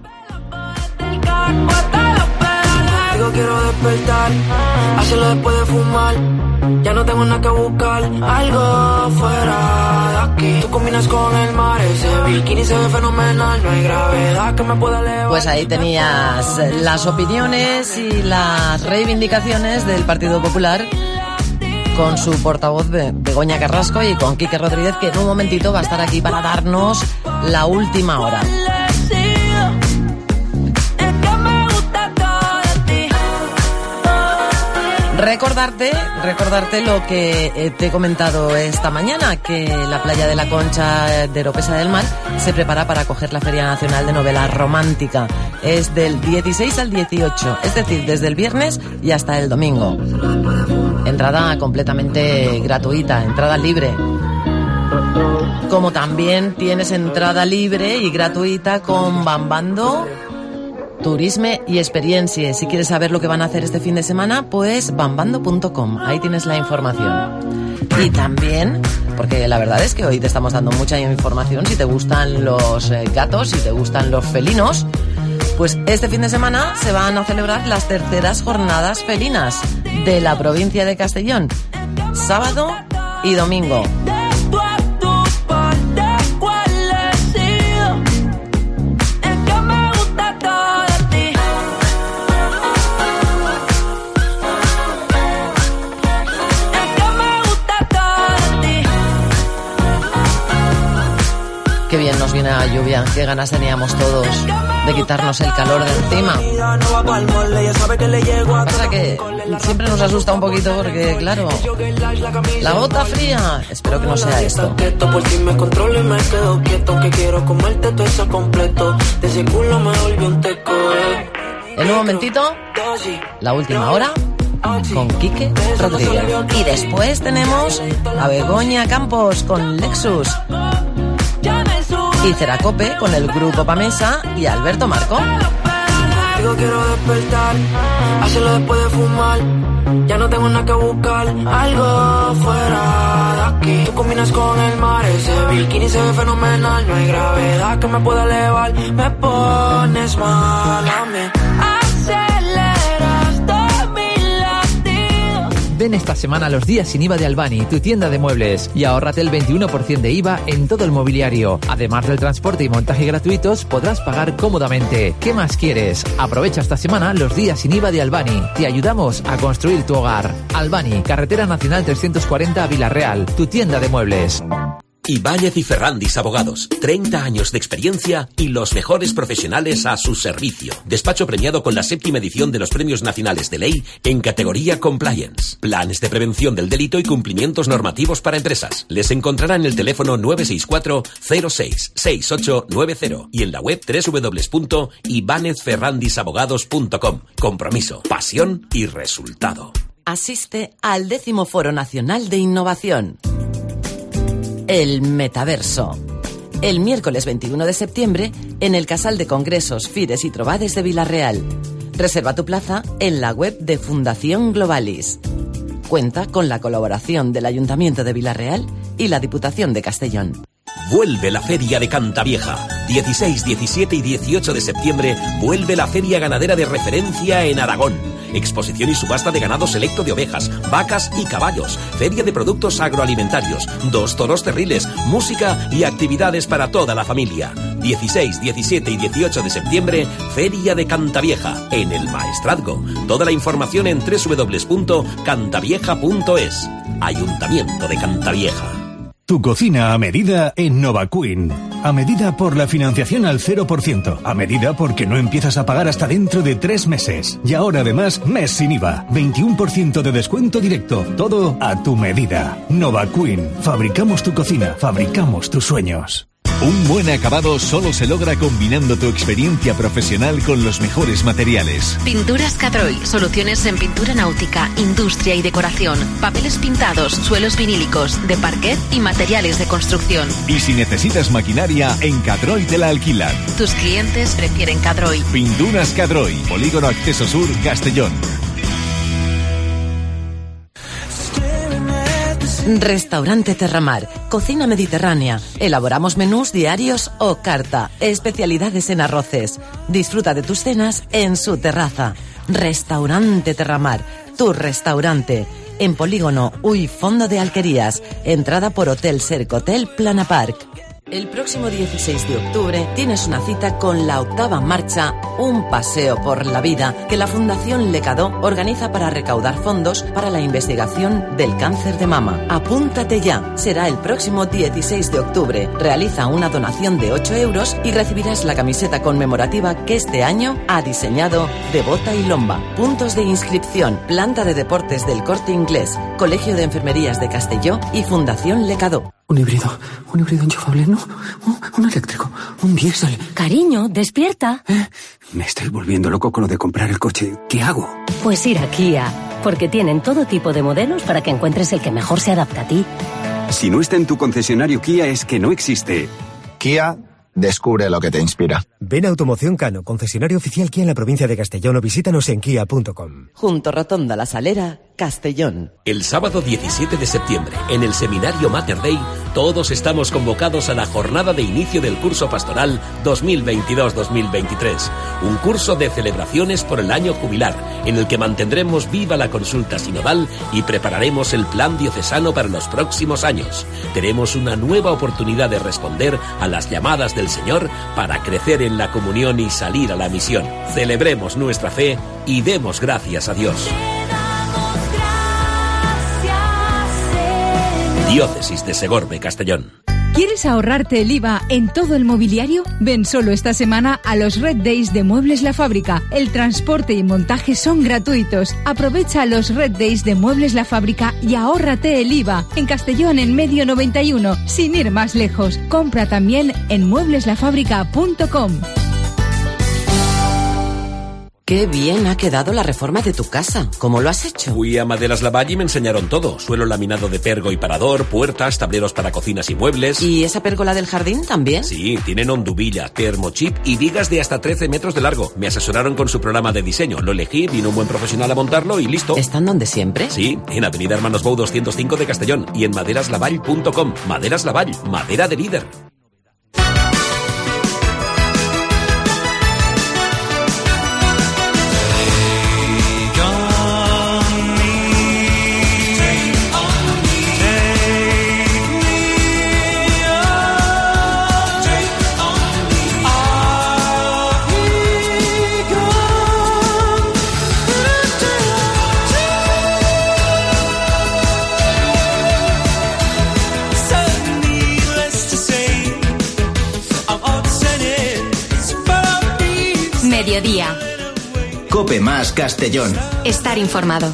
Digo, quiero despertar, hacerlo después de fumar. Ya no tengo nada que buscar, algo fuera de aquí. Tú combinas con el mar, ese bikini se ve fenomenal. No hay gravedad que me pueda levantar. Pues ahí tenías las opiniones y las reivindicaciones del Partido Popular con su portavoz Begoña Carrasco y con Quique Rodríguez, que en un momentito va a estar aquí para darnos la última hora. Recordarte, recordarte lo que te he comentado esta mañana, que la playa de la Concha de Oropesa del Mar se prepara para acoger la Feria Nacional de Novela Romántica. Es del dieciséis al dieciocho, es decir, desde el viernes y hasta el domingo. Entrada completamente gratuita, entrada libre. Como también tienes entrada libre y gratuita con Bambando, Turisme y Experiencia. Si quieres saber lo que van a hacer este fin de semana, pues bambando punto com. Ahí tienes la información. Y también, porque la verdad es que hoy te estamos dando mucha información, si te gustan los eh, gatos, si te gustan los felinos, pues este fin de semana se van a celebrar las terceras jornadas felinas de la provincia de Castellón, sábado y domingo. Qué bien nos viene la lluvia, qué ganas teníamos todos de quitarnos el calor de encima. Lo que pasa es que siempre nos asusta un poquito porque, claro, la gota fría, espero que no sea esto. En un momentito, la última hora con Quique Rodríguez. Y después tenemos a Begoña Campos con Lexus. Ya me sube. Y Ceracope con el Grupo Pamesa y Alberto Marco. Digo quiero despertar, hacerlo después de fumar. Ya no tengo nada que buscar, algo fuera de aquí. Tú combinas con el mar, ese bikini se ve fenomenal. No hay gravedad que me pueda elevar, me pones mal a mí. Aceleras todo mi latido. Ven esta semana a los días sin I V A de Albani, tu tienda de muebles, y ahórrate el veintiuno por ciento de I V A en todo el mobiliario. Además del transporte y montaje gratuitos, podrás pagar cómodamente. ¿Qué más quieres? Aprovecha esta semana los días sin I V A de Albani. Te ayudamos a construir tu hogar. Albani, Carretera Nacional trescientos cuarenta a Villarreal, tu tienda de muebles. Ibáñez y Ferrandis Abogados, treinta años de experiencia y los mejores profesionales a su servicio. Despacho premiado con la séptima edición de los Premios Nacionales de Ley en categoría Compliance. Planes de prevención del delito y cumplimientos normativos para empresas. Les encontrará en el teléfono nueve seis cuatro cero seis seis ocho nueve cero y en la web doble u doble u doble u punto ibánez ferrandis abogados punto com. Compromiso, pasión y resultado. Asiste al décimo Foro Nacional de Innovación. El Metaverso. El miércoles veintiuno de septiembre en el Casal de Congresos, Fires y Trobades de Villarreal. Reserva tu plaza en la web de Fundación Globalis. Cuenta con la colaboración del Ayuntamiento de Villarreal y la Diputación de Castellón. Vuelve la Feria de Cantavieja. dieciséis, diecisiete y dieciocho de septiembre vuelve la feria ganadera de referencia en Aragón. Exposición y subasta de ganado selecto de ovejas, vacas y caballos. Feria de productos agroalimentarios. Dos toros terriles, música y actividades para toda la familia. dieciséis, diecisiete y dieciocho de septiembre, Feria de Cantavieja, en el Maestrazgo. Toda la información en doble u doble u doble u punto cantavieja punto es. Ayuntamiento de Cantavieja. Tu cocina a medida en Novaqueen. A medida por la financiación al cero por ciento. A medida porque no empiezas a pagar hasta dentro de tres meses. Y ahora además, mes sin I V A. veintiuno por ciento de descuento directo. Todo a tu medida. Novaqueen. Fabricamos tu cocina. Fabricamos tus sueños. Un buen acabado solo se logra combinando tu experiencia profesional con los mejores materiales. Pinturas Cadroy, soluciones en pintura náutica, industria y decoración, papeles pintados, suelos vinílicos, de parquet y materiales de construcción. Y si necesitas maquinaria, en Cadroy te la alquilan. Tus clientes prefieren Cadroy. Pinturas Cadroy, Polígono Acceso Sur, Castellón. Restaurante Terramar, cocina mediterránea. Elaboramos menús diarios o carta, especialidades en arroces. Disfruta de tus cenas en su terraza. Restaurante Terramar, tu restaurante. En Polígono Uy Fondo de Alquerías, entrada por Hotel Sercotel Plana Park. El próximo dieciséis de octubre tienes una cita con la octava marcha Un Paseo por la Vida que la Fundación Lecadó organiza para recaudar fondos para la investigación del cáncer de mama. Apúntate ya, será el próximo dieciséis de octubre. Realiza una donación de ocho euros y recibirás la camiseta conmemorativa que este año ha diseñado Devota y Lomba. Puntos de inscripción, Planta de Deportes del Corte Inglés, Colegio de Enfermerías de Castelló y Fundación Lecadó. Un híbrido, un híbrido enchufable, ¿no? Un, un eléctrico, un diésel. Cariño, despierta. ¿Eh? Me estoy volviendo loco con lo de comprar el coche. ¿Qué hago? Pues ir a Kia, porque tienen todo tipo de modelos para que encuentres el que mejor se adapta a ti. Si no está en tu concesionario Kia es que no existe. Kia, descubre lo que te inspira. Ven a Automoción Cano, concesionario oficial Kia en la provincia de Castellón, o visítanos en kia punto com. Junto Rotonda La Salera, Castellón. El sábado diecisiete de septiembre, en el seminario Mater Dei, todos estamos convocados a la jornada de inicio del curso pastoral dos mil veintidós dos mil veintitrés. Un curso de celebraciones por el año jubilar, en el que mantendremos viva la consulta sinodal y prepararemos el plan diocesano para los próximos años. Tenemos una nueva oportunidad de responder a las llamadas del Señor para crecer en la comunión y salir a la misión. Celebremos nuestra fe y demos gracias a Dios. Diócesis de Segorbe, Castellón. ¿Quieres ahorrarte el I V A en todo el mobiliario? Ven solo esta semana a los Red Days de Muebles La Fábrica. El transporte y montaje son gratuitos. Aprovecha los Red Days de Muebles La Fábrica y ahórrate el I V A. En Castellón, en Medio noventa y uno, sin ir más lejos. Compra también en muebles la fábrica punto com. Qué bien ha quedado la reforma de tu casa. ¿Cómo lo has hecho? Fui a Maderas Lavalle y me enseñaron todo. Suelo laminado de pergo y parador, puertas, tableros para cocinas y muebles. ¿Y esa pérgola del jardín también? Sí, tienen onduvilla, termochip y vigas de hasta trece metros de largo. Me asesoraron con su programa de diseño. Lo elegí, vino un buen profesional a montarlo y listo. ¿Están donde siempre? Sí, en Avenida Hermanos Bou doscientos cinco de Castellón y en maderaslavall punto com. Maderas Lavall, madera de líder. Mediodía. Cope más Castellón. Estar informado.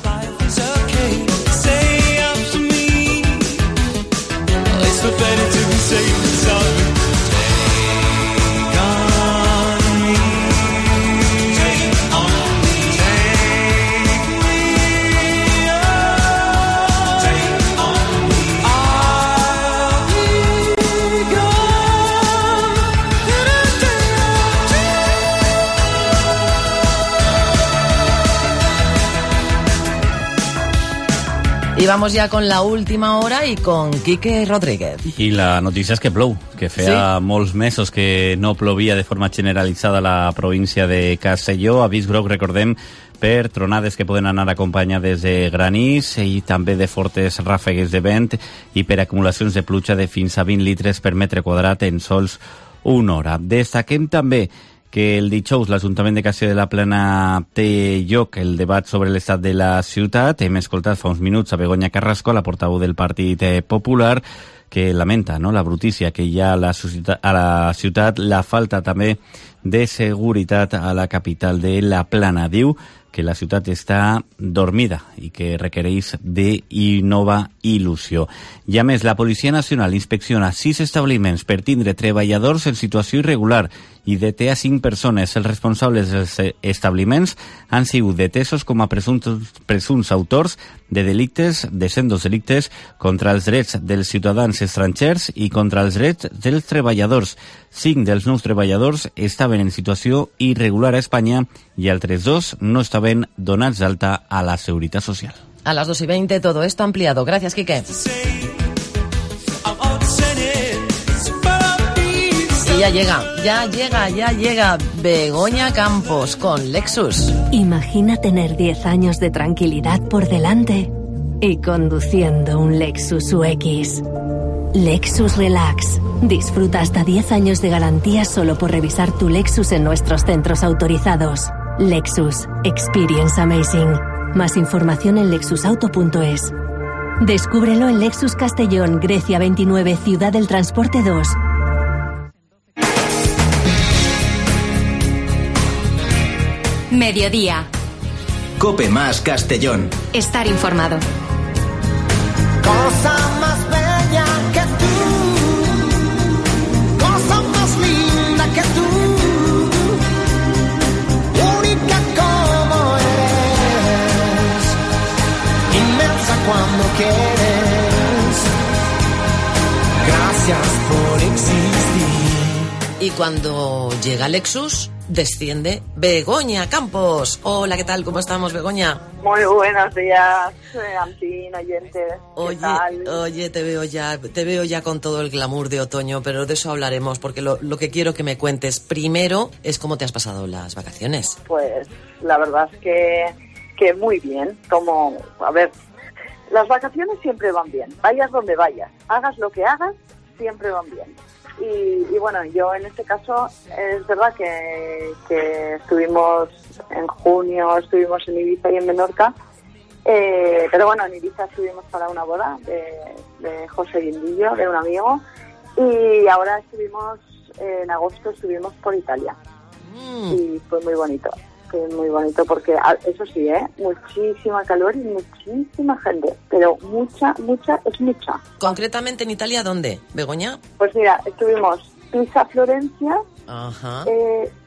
Y vamos ya con la última hora i con Quique Rodríguez. I la notícia és que plou, que feia sí? molts mesos que no plovia de forma generalitzada a la província de Castelló. Avís groc, recordem, per tronades que poden anar acompanyades de granís i també de fortes ràfegues de vent i per acumulacions de pluja de fins a vint litres per metre quadrat en sols una hora. Destaquem també que el dijous l'Ajuntament de Castelló de la Plana té lloc el debat sobre l'estat de la ciutat. Hem escoltat fa uns minuts a Begoña Carrasco, la portaveu del Partit Popular, que lamenta, no?, la brutícia que hi ha a la, ciutat, a la ciutat, la falta també de seguretat a la capital de la Plana. Diu que la ciutat està dormida i que requereix de nova il·lusió. I a més, la Policia Nacional inspecciona sis establiments per tindre treballadors en situació irregular i deté a cinc persones. Els responsables dels establiments han sigut detesos com a presumptos, presumpts autors de delictes, de sendos delictes contra els drets dels ciutadans estrangers i contra els drets dels treballadors. Cinc dels nous treballadors estaven en situació irregular a Espanya i altres dos no estaven donats d'alta a la Seguridad Social. A las dos y veinte todo esto ampliado. Gracias, Quique. Y ya llega, ya llega, ya llega Begoña Campos con Lexus. Imagina tener diez años de tranquilidad por delante y conduciendo un Lexus U X. Lexus Relax. Disfruta hasta diez años de garantía solo por revisar tu Lexus en nuestros centros autorizados. Lexus. Experience Amazing. Más información en lexus auto punto es. Descúbrelo en Lexus Castellón, Grecia veintinueve, Ciudad del Transporte dos. Mediodía. Cope más Castellón. Estar informado. Cosa más bella que tú, cosa más linda que tú, única como eres, inmensa cuando quieres, gracias por existir. Y cuando llega Lexus, desciende Begoña Campos. Hola, ¿qué tal? ¿Cómo estamos, Begoña? Muy buenos días, Antín, oyentes. Oye, tal? oye, te veo ya, te veo ya con todo el glamour de otoño, pero de eso hablaremos, porque lo, lo que quiero que me cuentes primero es cómo te has pasado las vacaciones. Pues la verdad es que, que muy bien. Como, a ver, las vacaciones siempre van bien. Vayas donde vayas, hagas lo que hagas, siempre van bien. Y, y bueno, yo en este caso es verdad que, que estuvimos en junio, estuvimos en Ibiza y en Menorca, eh, pero bueno, en Ibiza estuvimos para una boda de, de José Guindillo, de un amigo, y ahora estuvimos, en agosto estuvimos por Italia, mm. y fue muy bonito, fue muy bonito porque, eso sí, ¿eh? muchísima calor y muchísima gente, pero mucha, mucha, es mucha. ¿Concretamente en Italia dónde, Begoña? Pues mira, estuvimos Pisa, Florencia, Ajá. Eh,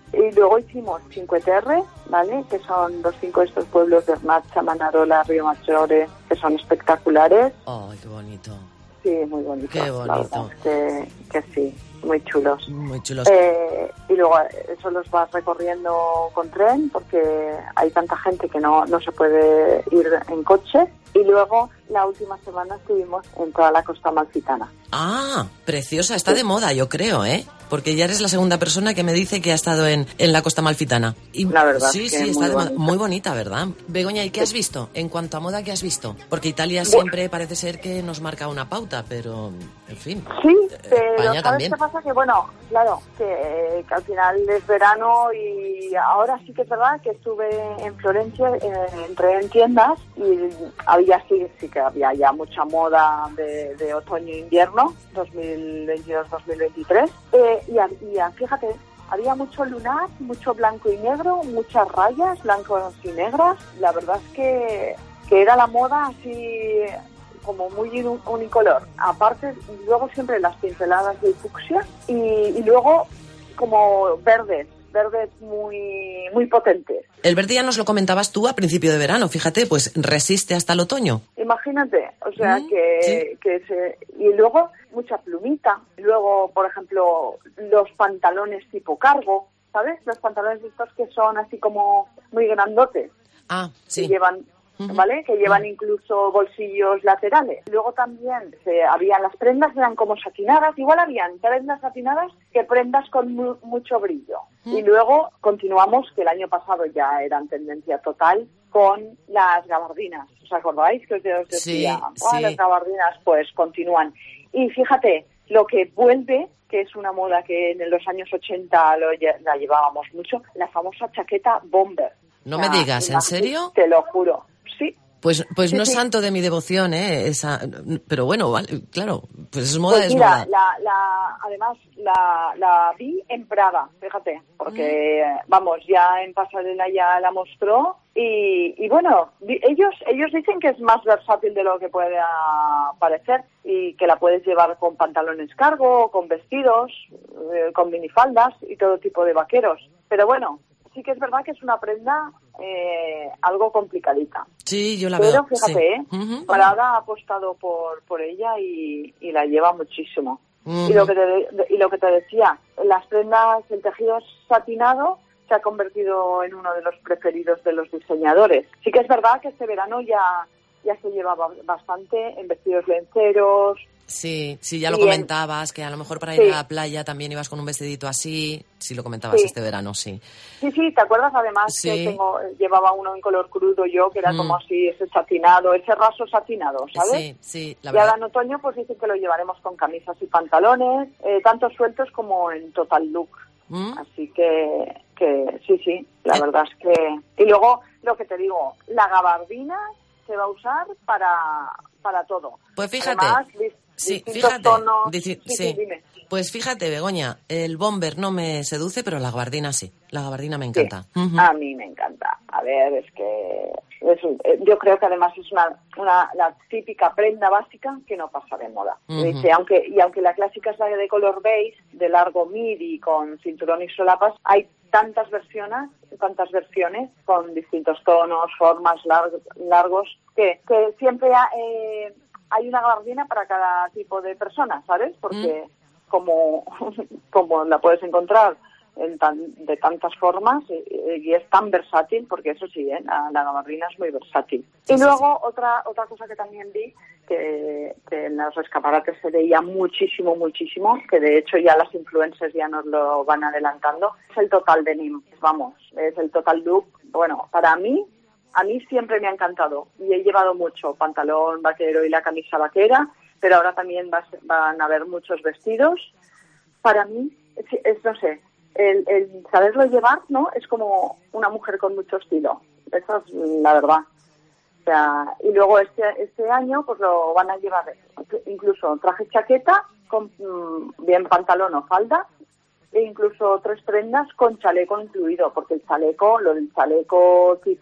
Y luego hicimos Cinque Terre, ¿vale? Que son los cinco estos pueblos de Ernacha, Manarola, Río Maggiore, que son espectaculares. ¡Ay, qué bonito! Sí, muy bonito. Qué bonito. Que, que sí, muy chulos. Muy chulos. Eh, y luego eso los vas recorriendo con tren porque hay tanta gente que no, no se puede ir en coche. Y luego la última semana estuvimos en toda la costa amalfitana. Ah, preciosa, está de moda, yo creo, ¿eh? Porque ya eres la segunda persona que me dice que ha estado en, en la costa amalfitana. Y, la verdad. Sí, que sí, está muy de moda. bonita. Muy bonita, ¿verdad? Begoña, ¿y qué has visto? En cuanto a moda, ¿qué has visto? Porque Italia siempre bueno. parece ser que nos marca una pauta, pero, en fin. Sí, pero España ¿sabes también. qué pasa? Que, bueno, claro, que, que al final es verano y ahora sí que es verdad que estuve en Florencia, eh, entré en tiendas y había sí, sí que había ya mucha moda de, de otoño e invierno, dos mil veintidós dos mil veintitrés, eh, y, y fíjate, había mucho lunar, mucho blanco y negro, muchas rayas blancos y negras. La verdad es que, que era la moda así como muy unicolor. Aparte, luego siempre las pinceladas de fucsia y, y luego como verdes, verdes muy muy potentes. El verde ya nos lo comentabas tú a principio de verano, fíjate, pues resiste hasta el otoño. Imagínate, o sea mm, que, sí. que se, y luego mucha plumita, luego por ejemplo los pantalones tipo cargo, ¿sabes? Los pantalones estos que son así como muy grandotes. Ah, sí. Que llevan ¿vale? Que llevan incluso bolsillos laterales. Luego también se, habían las prendas, eran como satinadas, igual habían prendas satinadas que prendas con mu- mucho brillo. Mm. Y luego continuamos, que el año pasado ya eran tendencia total, con las gabardinas. ¿Os acordáis que os decía? Sí, oh, sí. Las gabardinas pues continúan. Y fíjate, lo que vuelve, que es una moda que en los años ochenta lo, la llevábamos mucho, la famosa chaqueta bomber. No o sea, me digas, ¿en serio? Te lo juro. Sí. Pues pues sí, no es sí. santo de mi devoción, ¿eh? Esa, pero bueno, vale, claro, pues es moda, pues es mira, moda. La, la, además la, la vi en Prada, fíjate, porque mm. vamos, ya en pasarela ya la mostró y, y bueno, ellos ellos dicen que es más versátil de lo que puede parecer y que la puedes llevar con pantalones cargo, con vestidos, eh, con minifaldas y todo tipo de vaqueros, pero bueno, sí que es verdad que es una prenda eh, algo complicadita. Sí, yo la Pero, veo. Pero fíjate, sí. ¿eh? Uh-huh. Prada ha apostado por por ella y, y la lleva muchísimo. Uh-huh. Y lo que te y lo que te decía, las prendas, el tejido satinado se ha convertido en uno de los preferidos de los diseñadores. Sí que es verdad que este verano ya ya se llevaba bastante en vestidos lenceros. Sí, sí, ya lo Bien. comentabas, que a lo mejor para ir sí. a la playa también ibas con un vestidito así. Sí, lo comentabas sí. este verano, sí. Sí, sí, ¿te acuerdas además sí. que tengo, llevaba uno en color crudo yo, que era mm. como así, ese satinado, ese raso satinado, ¿sabes? Sí, sí, la y verdad. ahora en otoño pues dicen que lo llevaremos con camisas y pantalones, eh, tanto sueltos como en total look. Mm. Así que, que sí, sí, la eh. verdad es que... Y luego, lo que te digo, la gabardina se va a usar para, para todo. Pues fíjate... Además, Sí, fíjate, tonos. Dici- sí, sí. sí, dime. Pues fíjate, Begoña, el bomber no me seduce, pero la gabardina sí. La gabardina me encanta. Sí, uh-huh. A mí me encanta. A ver, es que es, yo creo que además es una, una la típica prenda básica que no pasa de moda. Uh-huh. Dice, aunque y aunque la clásica es la de color beige, de largo midi con cinturón y solapas, hay tantas versiones, tantas versiones con distintos tonos, formas largos, largos que, que siempre ha, eh, hay una gabardina para cada tipo de persona, ¿sabes? Porque mm. como, como la puedes encontrar en tan, de tantas formas eh, y es tan versátil, porque eso sí, ¿eh? la, la gabardina es muy versátil. Sí, y sí, luego sí. otra otra cosa que también vi, que, que en los escaparates se veía muchísimo, muchísimo, que de hecho ya las influencers ya nos lo van adelantando, es el total denim. Vamos, es el total look. Bueno, para mí, A mí siempre me ha encantado y he llevado mucho pantalón vaquero y la camisa vaquera, pero ahora también va, van a haber muchos vestidos. Para mí, es, es no sé, el, el saberlo llevar, ¿no? Es como una mujer con mucho estilo. Eso es la verdad. O sea, y luego este este año pues lo van a llevar incluso traje chaqueta con bien pantalón o falda, e incluso tres prendas con chaleco incluido, porque el chaleco, lo del chaleco tipo,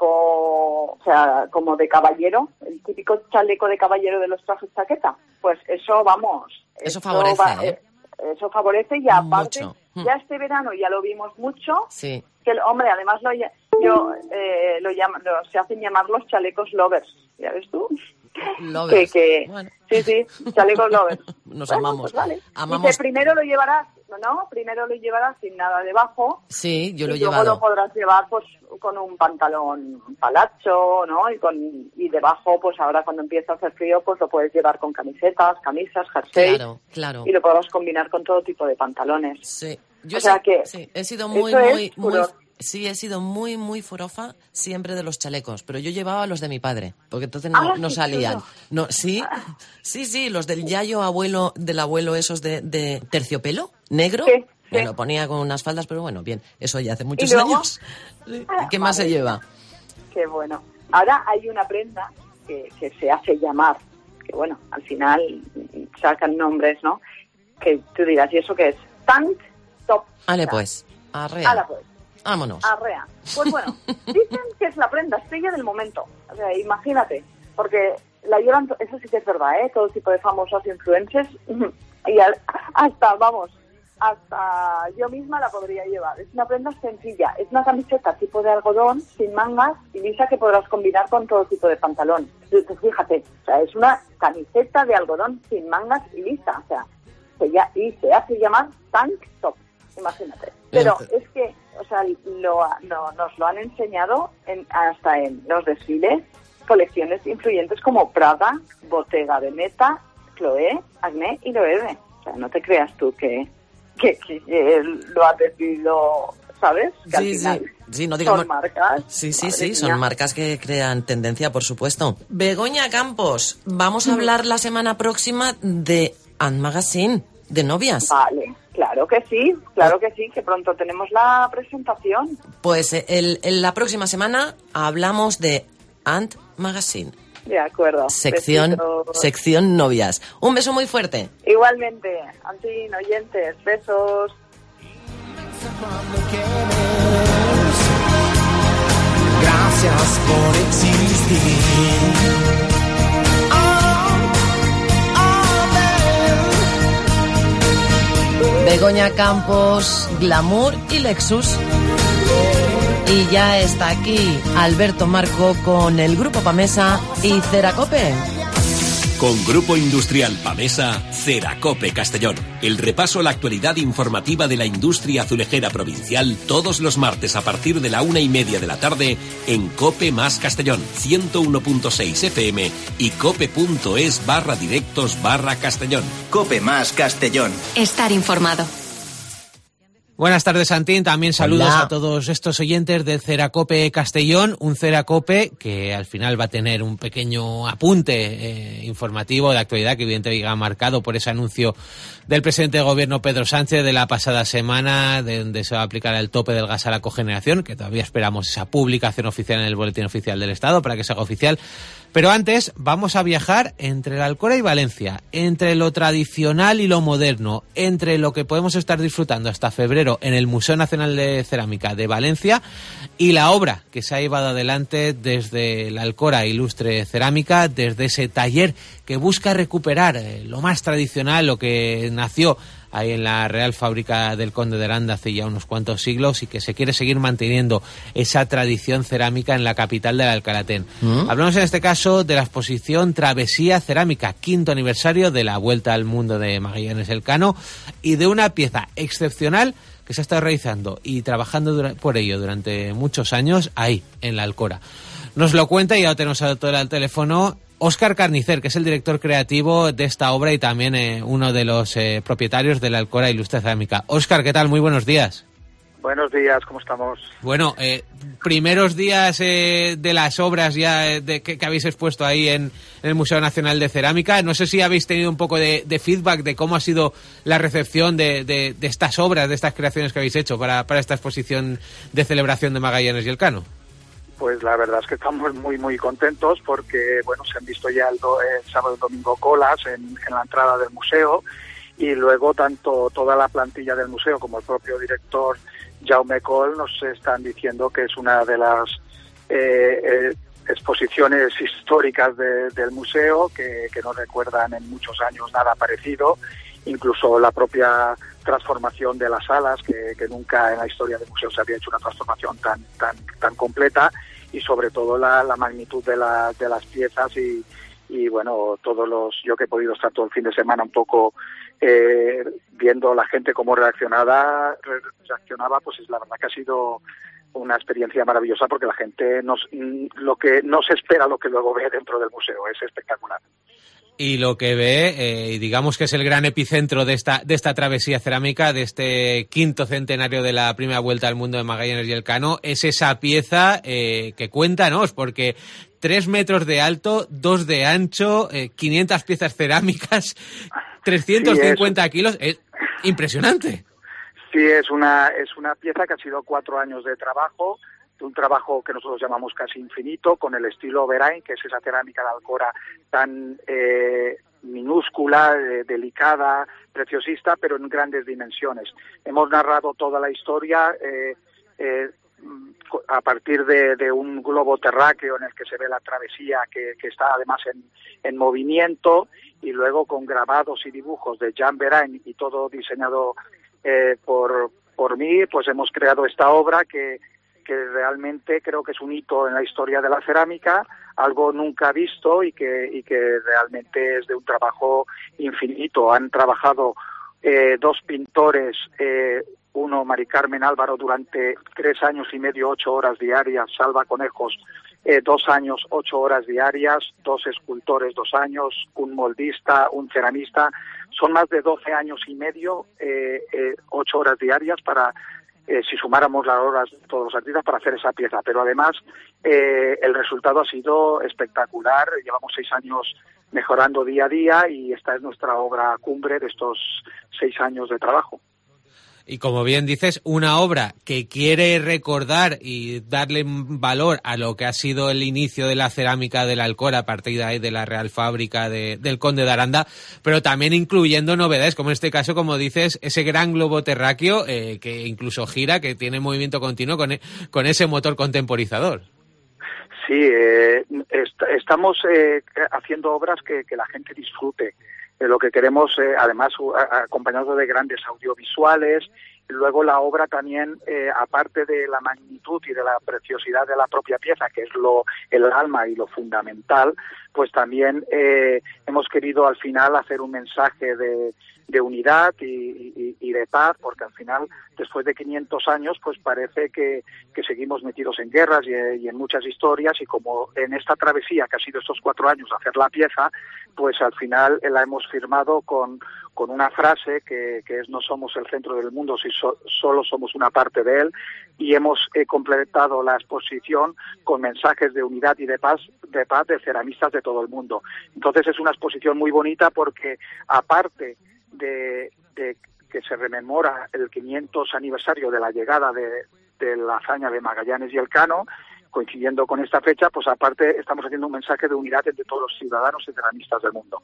o sea, como de caballero, el típico chaleco de caballero de los trajes chaqueta, pues eso, vamos... Eso favorece, va, ¿eh? eso favorece y aparte, Mucho. ya este verano ya lo vimos mucho. Sí. Que el hombre, además lo, yo, eh, lo, llama, lo se hacen llamar los chalecos lovers, ¿ya ves tú? Lovers. Que, que, bueno. Sí, sí, chalecos lovers. Nos bueno, amamos. Pues vale. amamos. Dice, primero lo llevarás, ¿no? Primero lo llevarás sin nada debajo. Sí, yo lo he y luego llevado. lo podrás llevar pues con un pantalón palacho, ¿no? Y con y debajo, pues ahora cuando empieza a hacer frío, pues lo puedes llevar con camisetas, camisas, jersey. Claro, claro. Y lo podrás combinar con todo tipo de pantalones. Sí. Yo o sea sí, que sí, he sido muy, eso muy, es muy, furor. sí, he sido muy, muy forofa siempre de los chalecos, pero yo llevaba los de mi padre, porque entonces no, Ah, no sí, salían. chulo. No, sí, sí, sí, los del yayo abuelo, del abuelo esos de, de terciopelo, negro. Sí, Me sí. lo ponía con unas faldas, pero bueno, bien, eso ya hace muchos ¿Y luego? años. ¿Y qué más Vale. se lleva? Qué bueno. Ahora hay una prenda que, que se hace llamar, que bueno, al final sacan nombres, ¿no? Que tú dirás, ¿y eso qué es? Tank top. Ale O sea, pues, arrea. ala pues. Vámonos. Arrea. Pues bueno, dicen que es la prenda estrella del momento. O sea, imagínate, porque la llevan, eso sí que es verdad, ¿eh? Todo tipo de famosos influencers y al- hasta, vamos, hasta yo misma la podría llevar. Es una prenda sencilla, es una camiseta tipo de algodón, sin mangas y lisa que podrás combinar con todo tipo de pantalón. Entonces, fíjate, o sea, es una camiseta de algodón sin mangas y lisa, o sea, se ya, y se hace llamar tank top, imagínate. Pero es que, o sea, lo, no, nos lo han enseñado en, hasta en los desfiles, colecciones influyentes como Prada, Bottega Veneta, Chloé, Agné y Loewe. O sea, no te creas tú que, que, que él lo ha decidido, ¿sabes? Que al Sí, sí, final sí, no digamos... son marcas. Sí, sí, Madre sí, mía. son marcas que crean tendencia, por supuesto. Begoña Campos, vamos a hablar la semana próxima de Ant Magazine, de novias. Vale, claro que sí, claro que sí, que pronto tenemos la presentación. Pues eh, el, en la próxima semana hablamos de Ant Magazine, De acuerdo. sección, Besitos. sección novias. Un beso muy fuerte. Igualmente, Antín, oyentes, besos. Gracias por existir. Begoña Campos, Glamour y Lexus. Y ya está aquí Alberto Marco con el Grupo Pamesa y Ceracope. Con Grupo Industrial Pamesa, Ceracope Castellón. El repaso a la actualidad informativa de la industria azulejera provincial todos los martes a partir de la una y media de la tarde en Cope más Castellón, ciento uno punto seis F M y cope.es barra directos barra Castellón. Cope más Castellón. Estar informado. Buenas tardes, Santín. También saludos Hola. a todos estos oyentes del Ceracope Castellón. Un Ceracope que al final va a tener un pequeño apunte eh, informativo de actualidad que evidentemente va marcado por ese anuncio del presidente de gobierno Pedro Sánchez de la pasada semana, de donde se va a aplicar el tope del gas a la cogeneración, que todavía esperamos esa publicación oficial en el Boletín Oficial del Estado para que se haga oficial. Pero antes vamos a viajar entre la Alcora y Valencia, entre lo tradicional y lo moderno, entre lo que podemos estar disfrutando hasta febrero en el Museo Nacional de Cerámica de Valencia y la obra que se ha llevado adelante desde la Alcora Ilustre Cerámica, desde ese taller que busca recuperar eh, lo más tradicional, lo que nació ahí en la Real Fábrica del Conde de Aranda hace ya unos cuantos siglos y que se quiere seguir manteniendo esa tradición cerámica en la capital del Alcalatén. ¿Mm? Hablamos en este caso de la exposición Travesía Cerámica, quinto aniversario de la Vuelta al Mundo de Magallanes Elcano y de una pieza excepcional que se ha estado realizando y trabajando dura- por ello durante muchos años ahí, en la Alcora. Nos lo cuenta y ya lo tenemos al teléfono Óscar Carnicer, que es el director creativo de esta obra y también eh, uno de los eh, propietarios de la Alcora Ilustre Cerámica. Óscar, ¿qué tal? Muy buenos días. Buenos días, ¿cómo estamos? Bueno, eh, primeros días eh, de las obras ya eh, de, que, que habéis expuesto ahí en, en el Museo Nacional de Cerámica. No sé si habéis tenido un poco de, de feedback de cómo ha sido la recepción de, de, de estas obras, de estas creaciones que habéis hecho para, para esta exposición de celebración de Magallanes y Elcano. Pues la verdad es que estamos muy, muy contentos porque, bueno, se han visto ya el, do, el sábado y domingo colas en, en la entrada del museo y luego tanto toda la plantilla del museo como el propio director Jaume Coll nos están diciendo que es una de las eh, eh, exposiciones históricas de, del museo que, que no recuerdan en muchos años nada parecido incluso la propia transformación de las salas, que, que nunca en la historia del museo se había hecho una transformación tan tan tan completa, y sobre todo la, la magnitud de, la, de las piezas y, y bueno, todos los, yo que he podido estar todo el fin de semana un poco eh, viendo la gente cómo reaccionaba, reaccionaba, pues es la verdad que ha sido una experiencia maravillosa, porque la gente nos, lo que no se espera lo que luego ve dentro del museo, es espectacular. Y lo que ve, eh, digamos que es el gran epicentro de esta de esta travesía cerámica, de este quinto centenario de la primera vuelta al mundo de Magallanes y Elcano, es esa pieza eh, que cuéntanos, porque tres metros de alto, dos de ancho, eh, quinientas piezas cerámicas, trescientos cincuenta sí, kilos, es impresionante. Sí, es una es una pieza que ha sido cuatro años de trabajo, un trabajo que nosotros llamamos casi infinito, con el estilo Verain, que es esa cerámica de Alcora tan eh, minúscula, eh, delicada, preciosista, pero en grandes dimensiones. Hemos narrado toda la historia eh, eh, a partir de, de un globo terráqueo en el que se ve la travesía, que, que está además en, en movimiento, y luego con grabados y dibujos de Jean Verain y todo diseñado eh, por, por mí, pues hemos creado esta obra que que realmente creo que es un hito en la historia de la cerámica, algo nunca visto y que y que realmente es de un trabajo infinito. Han trabajado eh, dos pintores, eh, uno, Mari Carmen Álvaro, durante tres años y medio, ocho horas diarias, Salva Conejos, eh, dos años, ocho horas diarias, dos escultores, dos años, un moldista, un ceramista. Son más de doce años y medio, eh, eh, ocho horas diarias para... Eh, si sumáramos las horas de todos los artistas para hacer esa pieza, pero además eh, el resultado ha sido espectacular. Llevamos seis años mejorando día a día y esta es nuestra obra cumbre de estos seis años de trabajo. Y como bien dices, una obra que quiere recordar y darle valor a lo que ha sido el inicio de la cerámica de la Alcora, a partir de ahí de la Real Fábrica de, del Conde de Aranda, pero también incluyendo novedades, como en este caso, como dices, ese gran globo terráqueo eh, que incluso gira, que tiene movimiento continuo con, con ese motor contemporizador. Sí, eh, est estamos eh, haciendo obras que, que la gente disfrute. Eh, lo que queremos, eh, además, a, acompañado de grandes audiovisuales. Luego la obra también, eh, aparte de la magnitud y de la preciosidad de la propia pieza, que es lo el alma y lo fundamental, pues también eh, hemos querido al final hacer un mensaje de, de unidad y, y, y de paz, porque al final, después de quinientos años, pues parece que, que seguimos metidos en guerras y, y en muchas historias, y como en esta travesía que ha sido estos cuatro años hacer la pieza, pues al final la hemos firmado con, con una frase que, que es: no somos el centro del mundo, si so, solo somos una parte de él, y hemos eh, completado la exposición con mensajes de unidad y de paz, de paz de ceramistas de todo el mundo. Entonces es una exposición muy bonita porque, aparte de, de que se rememora el quinientos aniversario de la llegada de, de la hazaña de Magallanes y Elcano, coincidiendo con esta fecha, pues aparte estamos haciendo un mensaje de unidad entre todos los ciudadanos y ceramistas del mundo.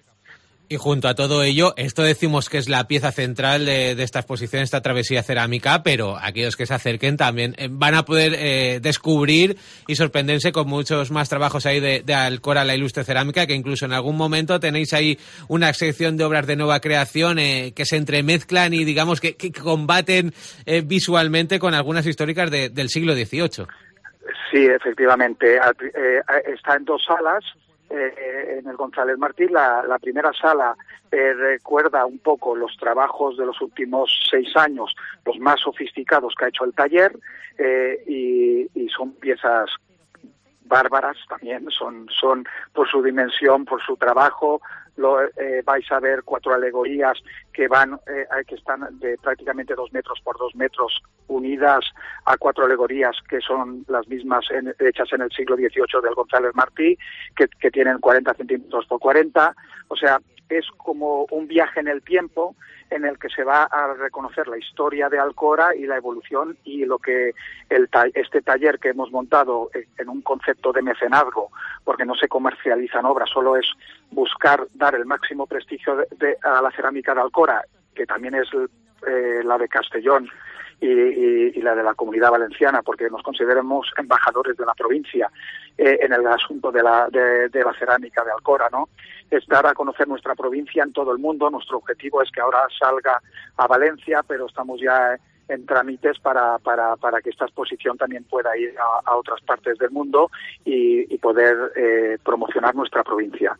Y junto a todo ello, esto decimos que es la pieza central de, de esta exposición, esta travesía cerámica, pero aquellos que se acerquen también eh, van a poder eh, descubrir y sorprenderse con muchos más trabajos ahí de, de Alcora, la ilustre cerámica, que incluso en algún momento tenéis ahí una sección de obras de nueva creación eh, que se entremezclan y digamos que, que combaten eh, visualmente con algunas históricas de, del siglo dieciocho. Sí, efectivamente. Eh, está en dos salas. Eh, en el González Martí. La, la primera sala eh, recuerda un poco los trabajos de los últimos seis años, los más sofisticados que ha hecho el taller, eh, y, y son piezas bárbaras también, son, son por su dimensión, por su trabajo. Lo, eh, vais a ver cuatro alegorías que van, eh, que están de prácticamente dos metros por dos metros, unidas a cuatro alegorías que son las mismas en, hechas en el siglo dieciocho del González Martí, que, que tienen cuarenta centímetros por cuarenta. O sea, es como un viaje en el tiempo en el que se va a reconocer la historia de Alcora y la evolución, y lo que el ta este taller que hemos montado en un concepto de mecenazgo, porque no se comercializan obras, solo es buscar dar el máximo prestigio de, de, a la cerámica de Alcora, que también es eh, la de Castellón, y, y, y la de la Comunidad Valenciana, porque nos consideramos embajadores de la provincia eh, en el asunto de la, de, de la cerámica de Alcora, ¿no? Es dar a conocer nuestra provincia en todo el mundo. Nuestro objetivo es que ahora salga a Valencia, pero estamos ya en trámites para, para, para que esta exposición también pueda ir a, a otras partes del mundo y, y poder eh, promocionar nuestra provincia.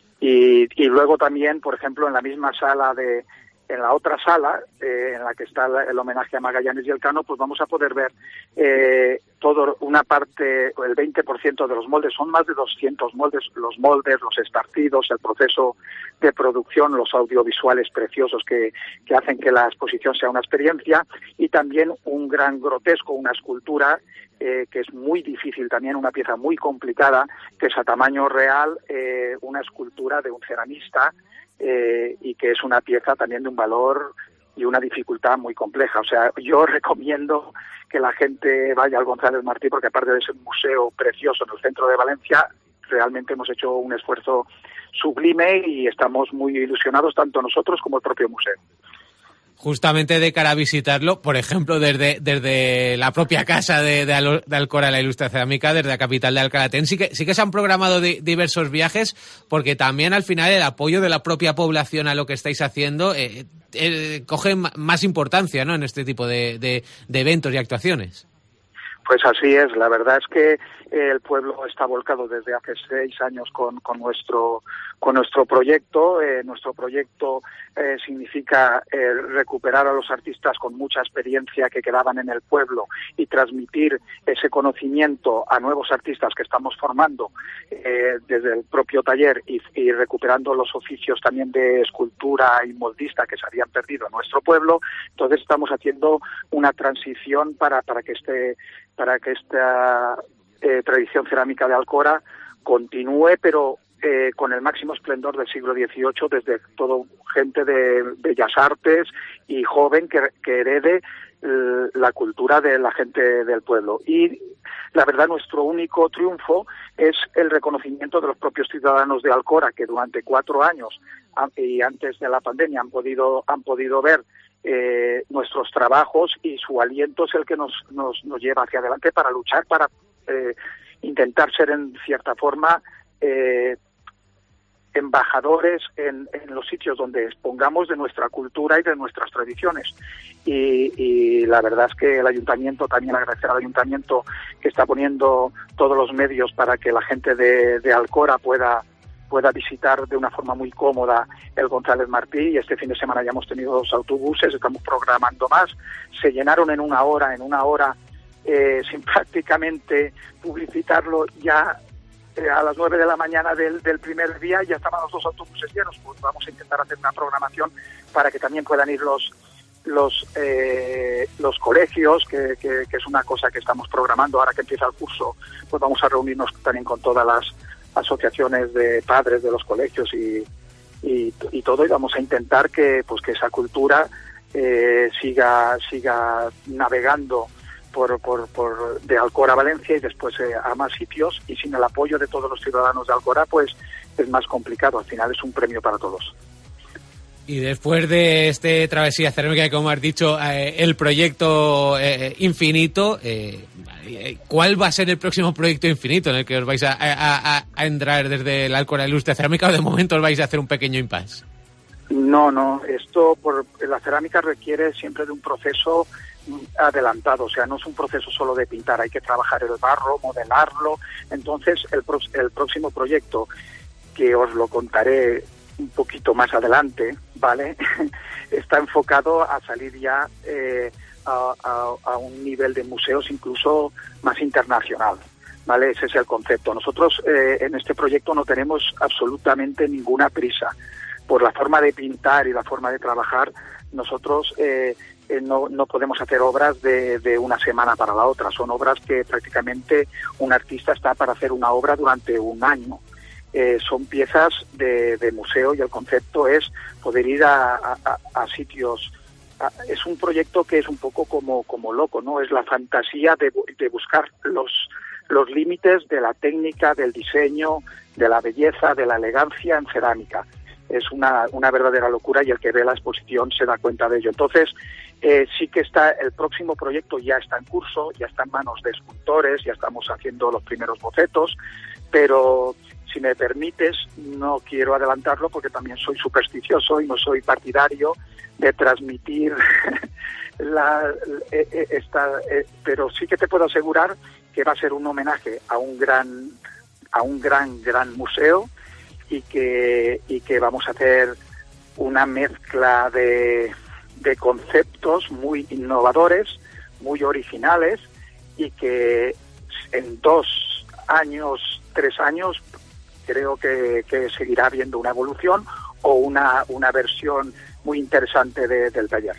Y, y luego también, por ejemplo, en la misma sala de, en la otra sala, eh, en la que está el homenaje a Magallanes y Elcano, pues vamos a poder ver eh, todo una parte, el veinte por ciento de los moldes, son más de doscientos moldes, los moldes, los estarcidos, el proceso de producción, los audiovisuales preciosos que, que hacen que la exposición sea una experiencia, y también un gran grotesco, una escultura eh, que es muy difícil también, una pieza muy complicada, que es a tamaño real, eh, una escultura de un ceramista, Eh, y que es una pieza también de un valor y una dificultad muy compleja. O sea, yo recomiendo que la gente vaya al González Martí, porque aparte de ser un museo precioso en el centro de Valencia, realmente hemos hecho un esfuerzo sublime y estamos muy ilusionados, tanto nosotros como el propio museo. Justamente de cara a visitarlo, por ejemplo, desde, desde la propia casa de, de, Al, de Alcora, la Ilustre Cerámica, desde la capital de Alcalatén, sí que, sí que se han programado di, diversos viajes, porque también al final el apoyo de la propia población a lo que estáis haciendo eh, eh, coge más importancia, ¿no?, en este tipo de, de, de eventos y actuaciones. Pues así es, la verdad es que el pueblo está volcado desde hace seis años con, con nuestro con nuestro proyecto. Eh, nuestro proyecto eh, significa eh, recuperar a los artistas con mucha experiencia que quedaban en el pueblo y transmitir ese conocimiento a nuevos artistas que estamos formando eh, desde el propio taller y, y recuperando los oficios también de escultura y moldista que se habían perdido en nuestro pueblo. Entonces estamos haciendo una transición para, para que este para que esta eh, tradición cerámica de Alcora continúe, pero eh, con el máximo esplendor del siglo dieciocho, desde todo gente de bellas artes y joven que, que herede eh, la cultura de la gente del pueblo. Y la verdad, nuestro único triunfo es el reconocimiento de los propios ciudadanos de Alcora, que durante cuatro años y antes de la pandemia han podido han podido ver Eh, nuestros trabajos, y su aliento es el que nos, nos, nos lleva hacia adelante para luchar, para eh, intentar ser en cierta forma eh, embajadores en, en los sitios donde expongamos de nuestra cultura y de nuestras tradiciones. Y, y la verdad es que el ayuntamiento, también agradecer al ayuntamiento que está poniendo todos los medios para que la gente de, de Alcora pueda pueda visitar de una forma muy cómoda el González Martí, y este fin de semana ya hemos tenido dos autobuses, estamos programando más. Se llenaron en una hora, en una hora, eh, sin prácticamente publicitarlo, ya eh, a las nueve de la mañana del, del primer día ya estaban los dos autobuses llenos. Pues vamos a intentar hacer una programación para que también puedan ir los los eh, los colegios, que, que, que es una cosa que estamos programando ahora que empieza el curso. Pues vamos a reunirnos también con todas las asociaciones de padres de los colegios y, y, y todo, y vamos a intentar que pues que esa cultura eh, siga siga navegando por, por, por de Alcora a Valencia y después eh, a más sitios, y sin el apoyo de todos los ciudadanos de Alcora pues es más complicado. Al final es un premio para todos. Y después de este Travesía Cerámica, como has dicho, eh, el proyecto eh, Infinito, eh, ¿cuál va a ser el próximo proyecto Infinito en el que os vais a, a, a, a entrar desde la Alcora Ilustre Cerámica, o de momento os vais a hacer un pequeño impasse? No, no, esto por la cerámica requiere siempre de un proceso adelantado, o sea, no es un proceso solo de pintar, hay que trabajar el barro, modelarlo. Entonces el, pro, el próximo proyecto, que os lo contaré un poquito más adelante, ¿vale? Está enfocado a salir ya eh, a, a, a un nivel de museos incluso más internacional, ¿vale? Ese es el concepto. Nosotros eh, en este proyecto no tenemos absolutamente ninguna prisa. Por la forma de pintar y la forma de trabajar, nosotros eh, eh, no, no podemos hacer obras de, de una semana para la otra. Son obras que prácticamente un artista está para hacer una obra durante un año. Eh, son piezas de, de museo, y el concepto es poder ir a, a, a sitios. A, es un proyecto que es un poco como, como loco, ¿no? Es la fantasía de, de buscar los, los límites de la técnica, del diseño, de la belleza, de la elegancia en cerámica. Es una, una verdadera locura, y el que ve la exposición se da cuenta de ello. Entonces, Eh, sí que está, el próximo proyecto ya está en curso, ya está en manos de escultores, ya estamos haciendo los primeros bocetos, pero si me permites, no quiero adelantarlo porque también soy supersticioso y no soy partidario de transmitir la, esta, pero sí que te puedo asegurar que va a ser un homenaje a un gran, a un gran, gran museo y que, y que vamos a hacer una mezcla de, de conceptos muy innovadores, muy originales y que en dos años, tres años, creo que, que seguirá habiendo una evolución o una, una versión muy interesante de, del taller.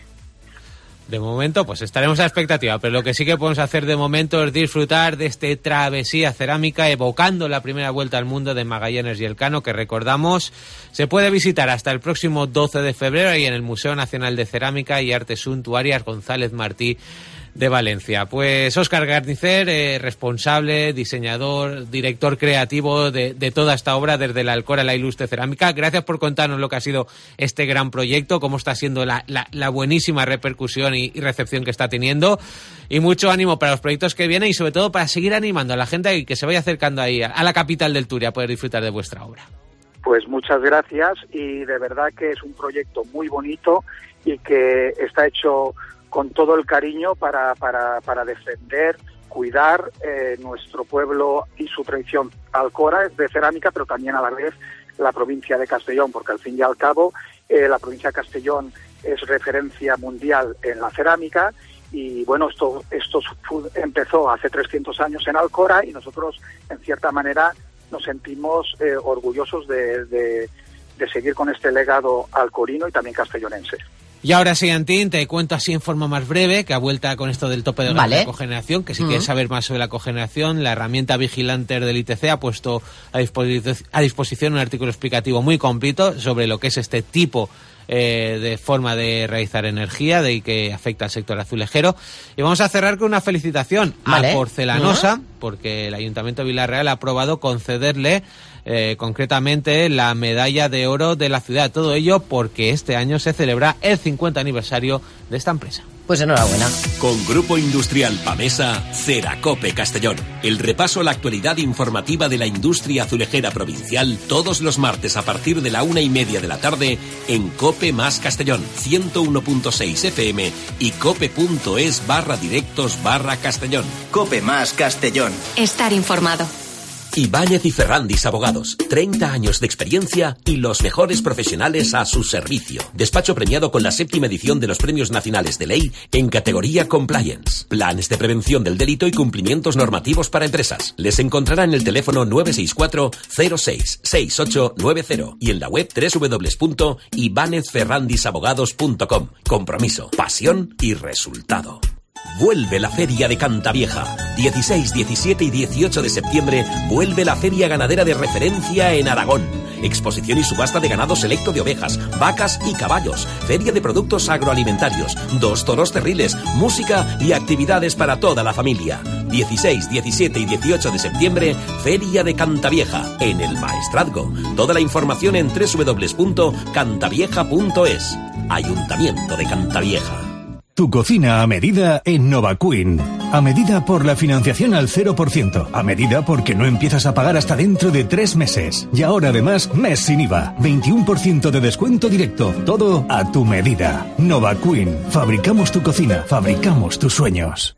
De momento, pues estaremos a la expectativa, pero lo que sí que podemos hacer de momento es disfrutar de este travesía cerámica evocando la primera vuelta al mundo de Magallanes y Elcano, que recordamos se puede visitar hasta el próximo doce de febrero ahí en el Museo Nacional de Cerámica y Artes Suntuarias González Martí de Valencia. Pues Óscar Garnicer, eh, responsable, diseñador, director creativo de, de toda esta obra desde la Alcora a la Ilustre Cerámica. Gracias por contarnos lo que ha sido este gran proyecto, cómo está siendo la, la, la buenísima repercusión y, y recepción que está teniendo. Y mucho ánimo para los proyectos que vienen y sobre todo para seguir animando a la gente y que se vaya acercando ahí a, a la capital del Turia a poder disfrutar de vuestra obra. Pues muchas gracias y de verdad que es un proyecto muy bonito y que está hecho con todo el cariño para, para, para defender, cuidar eh, nuestro pueblo y su tradición. Alcora es de cerámica, pero también a la vez la provincia de Castellón, porque al fin y al cabo eh, la provincia de Castellón es referencia mundial en la cerámica y bueno, esto, esto empezó hace trescientos años en Alcora y nosotros en cierta manera nos sentimos eh, orgullosos de, de, de seguir con este legado alcorino y también castellonense. Y ahora sí, Antín, te cuento así en forma más breve, que ha vuelta con esto del tope de gama de la cogeneración, que si uh-huh. quieres saber más sobre la cogeneración, la herramienta Vigilanter del I T C ha puesto a, disposi- a disposición un artículo explicativo muy completo sobre lo que es este tipo eh, de forma de realizar energía, de que afecta al sector azulejero. Y vamos a cerrar con una felicitación vale. a Porcelanosa, uh-huh. porque el Ayuntamiento de Villarreal ha aprobado concederle Eh, concretamente la medalla de oro de la ciudad. Todo ello porque este año se celebra el cincuenta aniversario de esta empresa. Pues enhorabuena. Con Grupo Industrial Pamesa, Ceracope Castellón. El repaso a la actualidad informativa de la industria azulejera provincial todos los martes a partir de la una y media de la tarde en Cope más Castellón, ciento uno punto seis F M y cope.es barra directos barra Castellón. Cope más Castellón. Estar informado. Ibáñez y Ferrandis Abogados, treinta años de experiencia y los mejores profesionales a su servicio. Despacho premiado con la séptima edición de los Premios Nacionales de Ley en categoría Compliance. Planes de prevención del delito y cumplimientos normativos para empresas. Les encontrará en el teléfono nueve seis cuatro cero seis seis ocho nueve cero y en la web doble u doble u doble u punto ibánez ferrandis abogados punto com. Compromiso, pasión y resultado. Vuelve la Feria de Cantavieja. dieciséis, diecisiete y dieciocho de septiembre vuelve la Feria Ganadera de Referencia en Aragón. Exposición y subasta de ganado selecto de ovejas, vacas y caballos. Feria de productos agroalimentarios. Dos toros terriles, música y actividades para toda la familia. dieciséis, diecisiete y dieciocho de septiembre, Feria de Cantavieja en el Maestrazgo. Toda la información en doble u doble u doble u punto cantavieja punto es. Ayuntamiento de Cantavieja. Tu cocina a medida en Nova Queen. A medida por la financiación al cero por ciento. A medida porque no empiezas a pagar hasta dentro de tres meses. Y ahora además, mes sin I V A. veintiuno por ciento de descuento directo. Todo a tu medida. Nova Queen. Fabricamos tu cocina. Fabricamos tus sueños.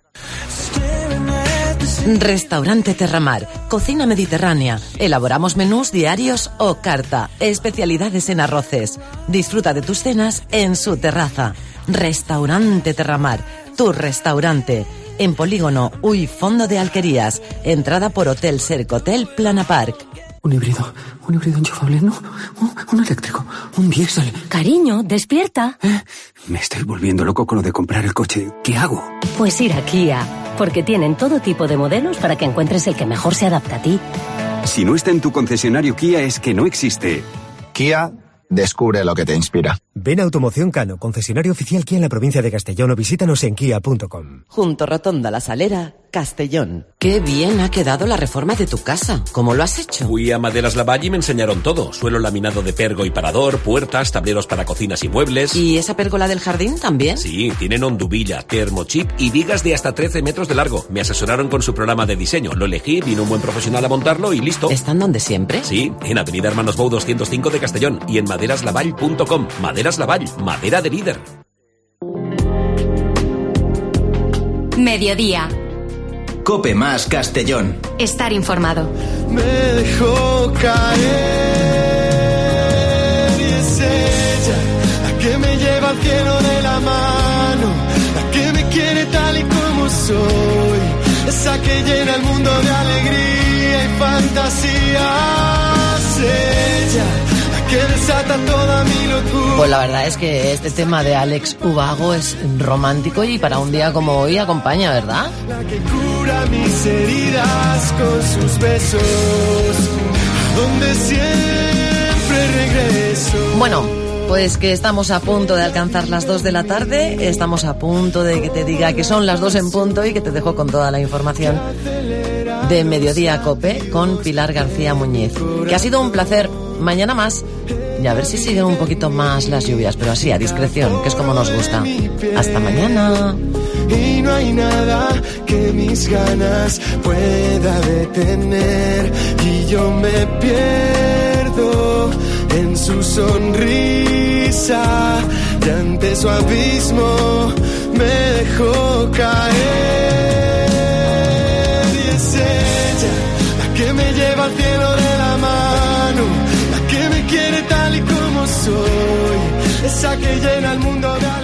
Restaurante Terramar, cocina mediterránea. Elaboramos menús diarios o carta. Especialidades en arroces. Disfruta de tus cenas en su terraza. Restaurante Terramar, tu restaurante. En Polígono Uy Fondo de Alquerías. Entrada por Hotel Sercotel Plana Park. Un híbrido, un híbrido enchufable, no, un, un eléctrico, un diésel. Cariño, despierta. ¿Eh? Me estoy volviendo loco con lo de comprar el coche. ¿Qué hago? Pues ir a Kia, porque tienen todo tipo de modelos para que encuentres el que mejor se adapta a ti. Si no está en tu concesionario Kia es que no existe. Kia, descubre lo que te inspira. Ven a Automoción Cano, concesionario oficial Kia en la provincia de Castellón, o visítanos en kia punto com. Junto Rotonda La Salera, Castellón. Qué bien ha quedado la reforma de tu casa. ¿Cómo lo has hecho? Fui a Maderas Lavalle y me enseñaron todo. Suelo laminado de pergo y parador, puertas, tableros para cocinas y muebles. ¿Y esa pérgola del jardín también? Sí, tienen honduvilla, termochip y vigas de hasta trece metros de largo. Me asesoraron con su programa de diseño. Lo elegí, vino un buen profesional a montarlo y listo. ¿Están donde siempre? Sí, en Avenida Hermanos Bou doscientos cinco de Castellón y en maderas lavall punto com. Maderas Lavall, madera de líder. Mediodía. Cope más Castellón. Estar informado. Me dejó caer y es ella la que me lleva al cielo de la mano, la que me quiere tal y como soy, esa que llena el mundo de alegría y fantasías. Ella que desata toda mi locura. Pues la verdad es que este tema de Alex Ubago es romántico y para un día como hoy acompaña, ¿verdad? La que cura mis heridas con sus besos, donde siempre regreso. Bueno, pues que estamos a punto de alcanzar las dos de la tarde, estamos a punto de que te diga que son las dos en punto y que te dejo con toda la información de Mediodía Cope con Pilar García Muñiz. Que ha sido un placer. Mañana más. Y a ver si siguen un poquito más las lluvias, pero así, a discreción, que es como nos gusta. Hasta mañana. Y no hay nada que mis ganas pueda detener. Y yo me pierdo en su sonrisa. Y ante su abismo me dejó caer. Y es ella la que me lleva al cielo de la mano, quiere tal y como soy, esa que llena el mundo de